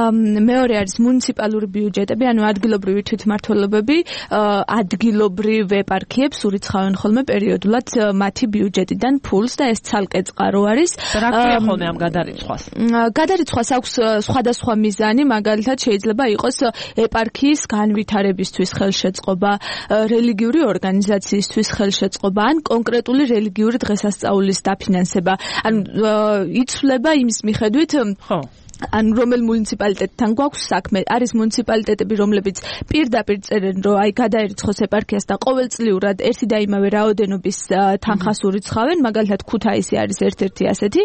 მეორე არის მუნიციპალური ბიუჯეტები, ანუ ადგილობრივი თვითმმართველობები, ადგილობრივ ეპარქიებს ურიცხავენ ხოლმე პერიოდულად მათი ბიუჯეტიდან ფულს და ეს ცალკე წყარო არის. რა ქვია ხოლმე ამ გადარიცხვას? გადარიცხვას აქვს სხვადასხვა მიზანი, მაგალითად შეიძლება იყოს ეპარქიის განვითარებისთვის ხელშეწყობა, რელიგიური ორგანიზაციისთვის ხელშეწყობა ან კონკრეტული რელიგიური დღესასწაულის დაფინანსება. ანუ იცვლება იმის მიხედვით, ხო ან რომელ მუნიციპალიტეტთან გვაქვს საქმე. არის მუნიციპალიტეტები, რომლებიც პირდაპირ წერენ, რომ აი გადაერიცხოს ეპარქიას და ყოველწლიურად ერთი და იმავე რაოდენობის თანხას ურიცხავენ, მაგალითად ქუთაისი არის ერთ-ერთი ასეთი.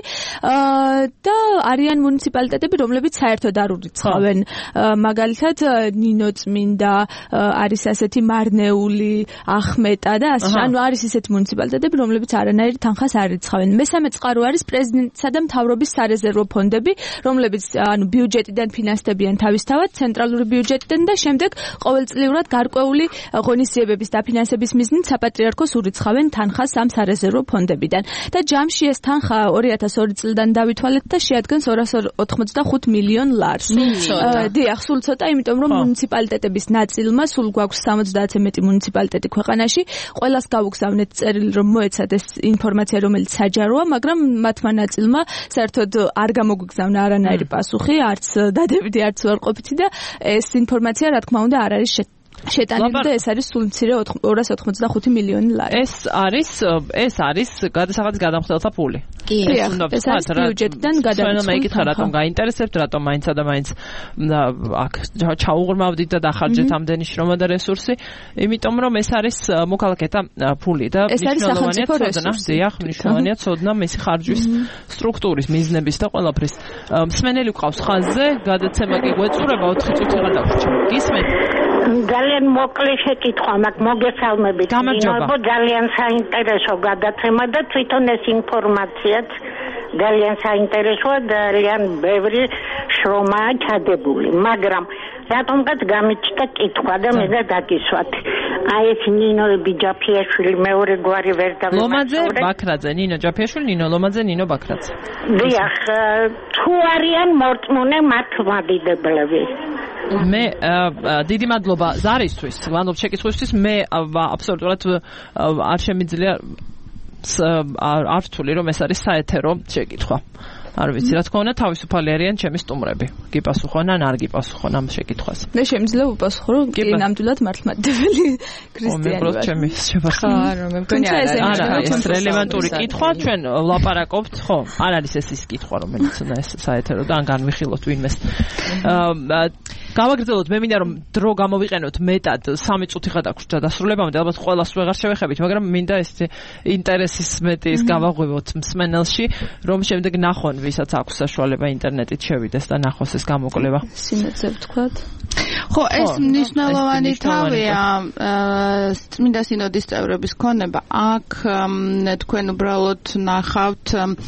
და არიან მუნიციპალიტეტები, რომლებიც საერთოდ არ ურიცხავენ. მაგალითად ნინო წმინდა, არის ასეთი მარნეული, ახმეტა და ასე. ანუ არის ისეთი მუნიციპალიტეტები, რომლებიც არანაირი თანხას არ ირიცხავენ. მესამე წყარო არის პრეზიდენტსა და მთავრობის სარეზერვო ფონდები, რომლებიც ანუ ბიუჯეტიდან ფინანსდებიან თავისთავად ცენტრალური ბიუჯეტიდან და შემდეგ ყოველწლიურად გარკვეული ღონისძიებების დაფინანსების მიზნით საპატრიარქოს ურიცხავენ თანხას ამ სარეზერვო ფონდებიდან და ჯამში ეს თანხა ორი ათას ორი წლიდან დავითვალეთ და შეადგენს ორას ოცდახუთ მილიონ ლარს. დიახ, სულ ცოტა, იმიტომ რომ მუნიციპალიტეტების ნაწილმა სულ გვაქვს სამოცდაათზე მეტი მუნიციპალიტეტი ქვეყანაში, ყველას გავუგზავნეთ წერილი რომ მოეცათ ეს ინფორმაცია, რომელიც საჯაროა, მაგრამ მათმა ნაწილმა საერთოდ არ გამოგვიგზავნა არანაირი პასუხი, არც დადებითი, არც უარყოფითი და ეს ინფორმაცია რა თქმა უნდა არ არის შეტანილი და ეს არის სულ მცირე ორას ოცდახუთი მილიონი ლარი. ეს არის ეს არის გადასახადის გადამხდელთა ფული. კი, ეს არის ბიუჯეტიდან გადარიცხული. მეკითხა რატომ გაინტერესებთ, რატომ მაინცა და მაინც აქ ჩაუღრმავდით და დახარჯეთ ამდენი შრომა და რესურსი, იმიტომ რომ ეს არის მოქალაქეთა ფული და მნიშვნელოვანია ცოდნა, დიახ, მნიშვნელოვანია ცოდნა მისი ხარჯვის სტრუქტურის, მიზნების და ყველაფრის. მსმენელი გვყავს ხაზზე, გადაცემა კი გვეწურება ოთხი წუთი გადავრჩა. გისმენთ? ძალიან მოკლე შეკითხვა მაქვს, მოგესალმებით. გამარჯობა. ძალიან საინტერესო გადაცემა და თვითონ ეს ინფორმაციაც ძალიან საინტერესოა, ძალიან ბევრი შრომაა ჩადებული, მაგრამ რატომღაც გამიჩნდა კითხვა და მე და დაგისვათ. აი ეს ნინო ბიჯაფიაშვილი მეორე გვარი ვერ დავიმახსოვრე. ლომაძე, ბაქრაძე, ნინო ჯაფიაშვილი, ნინო ლომაძე, ნინო ბაქრაძე. დიახ, თუ არიან მორწმუნე მართლმადიდებლები. მე დიდი მადლობა ზარისთვის, ვანობ შეკითხვისთვის, მე აბსოლუტურად არ შემიძლია არ ვთვლი რომ ეს არის საეთერო შეკითხვა. არ ვიცი რა თქმა უნდა თავისუფალი არიან ჩემი სტუმრები. გიპასუხონ ან არ გიპასუხონ ამ შეკითხვას. მე შემიძლია ვუპასუხო რომ კი ნამდვილად მართლმადიდებელი ქრისტიანი ვარ. ჩემი შეფასება. არა, მე მგონი არა. არა, ეს რელევანტური კითხვა, ჩვენ ვლაპარაკობთ, ხო? არ არის ეს ის კითხვა, რომელიც უნდა ეს საეთერო და ან განვიხილოთ ვინმეს. გავაგრძელოთ, მე მინდა რომ დრო გამოვიყენოთ მეტად, სამი წუთი ხა დაგვრჩა დასრულებამდე, ალბათ ყველას ვეღარ შევეხებით, მაგრამ მინდა ეს ინტერესის მეტი ის გავაღვივოთ მსმენელში, რომ შემდეგ ნახონ ვისაც აქვს საშუალება ინტერნეტით შევიდეს და ნახოს ეს გამოკვლევა. სინათლე ვთქვათ. ხო, ეს მნიშვნელოვანი თავია წმინდა სინოდის წევრების ქონება. აქ თქვენ უბრალოდ ნახავთ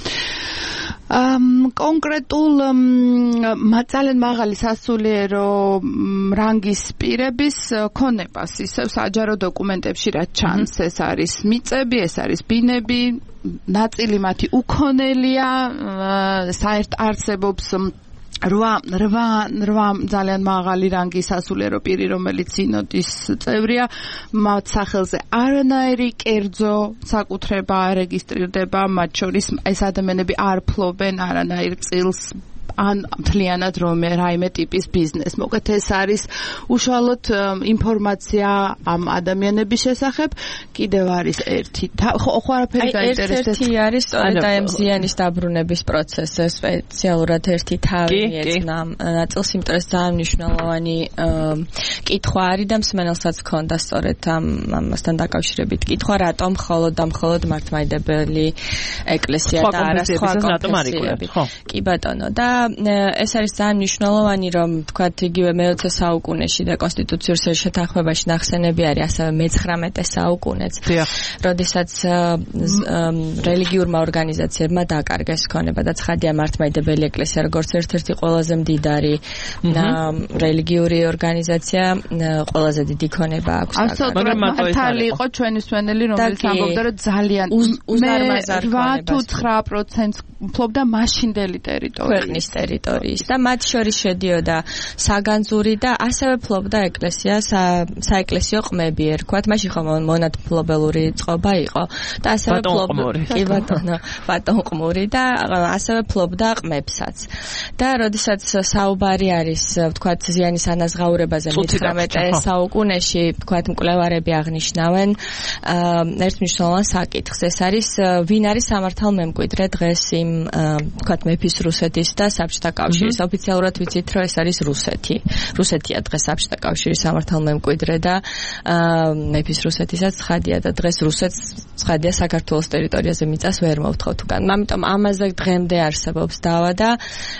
კონკრეტულ ძალიან მაღალი სასულიერო რანგის პირების ქონებას ისევ საჯარო დოკუმენტებში რაც ჩანს, ეს არის მიწები, ეს არის ბინები, ნაწილი მათი უქონელია, საერთ არსებობს რვა რვა რვა ძალიან მაღალი რანგის სასულიერო პირი, რომელიც სინოდის წევრია, მათ სახელზე არანაირი კერძო საკუთრება არ რეგისტრირდება, მათ შორის ეს ადამიანები არ ფლობენ არანაირ წილს ან მთლიანად რომ რაიმე ტიპის ბიზნეს. მოკეთ ეს არის უშუალოდ ინფორმაცია ამ ადამიანების შესახებ. კიდევ არის ერთი ხო ხო არაფერი გაინტერესებს. ერთი არის სწორედ აი ამ ზიანის დაბრუნების პროცესზე სპეციალურად ერთი თავი ეცნა ნაწილს, იმიტომ რომ ძალიან მნიშვნელოვანი კითხვა არის და მსმენელსაც ქონდა სწორედ ამ ამასთან დაკავშირებით კითხვა, რატომ მხოლოდ და მხოლოდ მართლმადიდებელი ეკლესია და არა სხვა კონფესიები. კი ბატონო, და ეს არის ძალიან მნიშვნელოვანი, რომ თქვათ იგივე მეოცე საუკუნეში და კონსტიტუციურ შეთანხმებაში ნახსენები არის ასევე მეცხრამეტე საუკუნეც, როდესაც რელიგიურმა ორგანიზაციებმა დაკარგეს ქონება და ცხადია მართლმადიდებელი ეკლესია როგორც ერთ-ერთი ყველაზე მდიდარი რელიგიური ორგანიზაცია, ყველაზე დიდი ქონება აქვს. მაგრამ მართალი იყო ჩვენი მსმენელი, რომელიც ამბობდა, რომ ძალიან უზარმაზარ რვა თუ ცხრა პროცენტს ფლობდა მაშინდელი ტერიტორიის. ტერიტორიის და მათ შორის შედიოდა საგანძური და ასევე ფლობდა ეკლესია საეკლესიო ყმები ერქვათ, მაშინ ხომ მონათმფლობელური წყობა იყო და ასევე ფლობდა კი ბატონო ბატონყმური და ასევე ფლობდა ყმებსაც. და როდესაც საუბარი არის ვთქვათ ზიანის ანაზღაურებაზე მეცხრამეტე საუკუნეში ვთქვათ მკვლევარები აღნიშნავენ ერთ მნიშვნელოვან საკითხს. ეს არის ვინ არის სამართალმემკვიდრე დღეს იმ ვთქვათ მეფის რუსეთის და საბჭოთა კავშირის. ოფიციალურად ვიცით რომ ეს არის რუსეთი. რუსეთია დღეს საბჭოთა კავშირის სამართალმემკვიდრე და მეფის რუსეთისაც ცხადია და დღეს რუსეთს ცხადია საქართველოს ტერიტორიაზე მიწას ვერ მოვთხოვთ უკან. ამიტომ ამაზე დღემდე არსებობს დავა და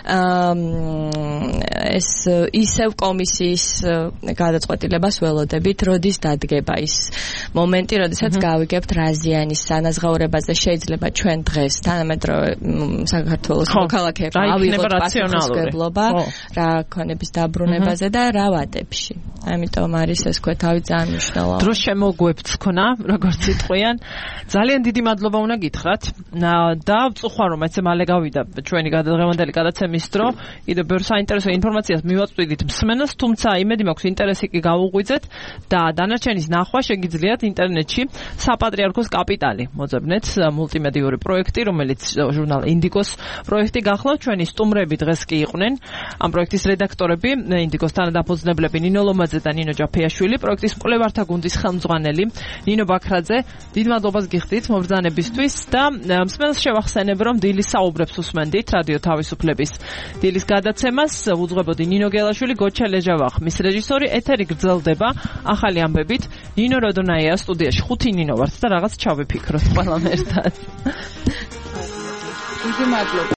ეს ისევ კომისიის გადაწყვეტილებას ველოდებით, როდის დადგება ის მომენტი, როდესაც გავიგებთ რა ზიანის ანაზღაურებაზე შეიძლება ჩვენ დღეს თანამედროვე საქართველოს მოქალაქეებს ავიღოთ პასუხისმგებლობა რა ქონების დაბრუნებაზე და რა ვადებში. ამიტომ არის ეს ქვეთავი ძალიან მნიშვნელოვანი. დროს შემოგვებთ ქონა, როგორც იტყვიან. ძალიან დიდი მადლობა უნდა გითხრათ და ვწუხარ რომ ეცე მალე გავიდა ჩვენი გადაღებამდელი გადაცემის დრო. კიდევ ბევრ საინტერესო ინფორმაციას მივაწვდით მსმენელს, თუმცა იმედი მაქვს ინტერესი კი გავუღვიძეთ და დანარჩენის ნახვა შეგიძლიათ ინტერნეტში საპატრიარქოს კაპიტალი მოძებნეთ მულტიმედიური პროექტი, რომელიც ჟურნალ ინდიკოს პროექტი გახლავთ. ჩვენი სტუმრები დღეს კი იყვნენ ამ პროექტის რედაქტორები, ინდიკოს თანადამფუძნებლები ნინო ლომაძე და ნინო ჯაფიაშვილი, პროექტის მკვლევართა გუნდის ხელმძღვანელი ნინო ბაქრაძე. დიდ მადლობას გიხდით მობრძანებისთვის და მსმენელს შევახსენებ, რომ დილის საუბრებს უსმენდით რადიო თავისუფლების დილის გადაცემას. უძღვებოდი ნინო გელაშვილი, გოჩა ლეჟავა ხმის რეჟისორი. ეთერი გრძელდება ახალი ამბებით. ნინო როდონაია სტუდიაში, ხუთი ნინო ვართ და რაღაც ჩავიფიქროთ ყველამ ერთად. დიდი მადლობა.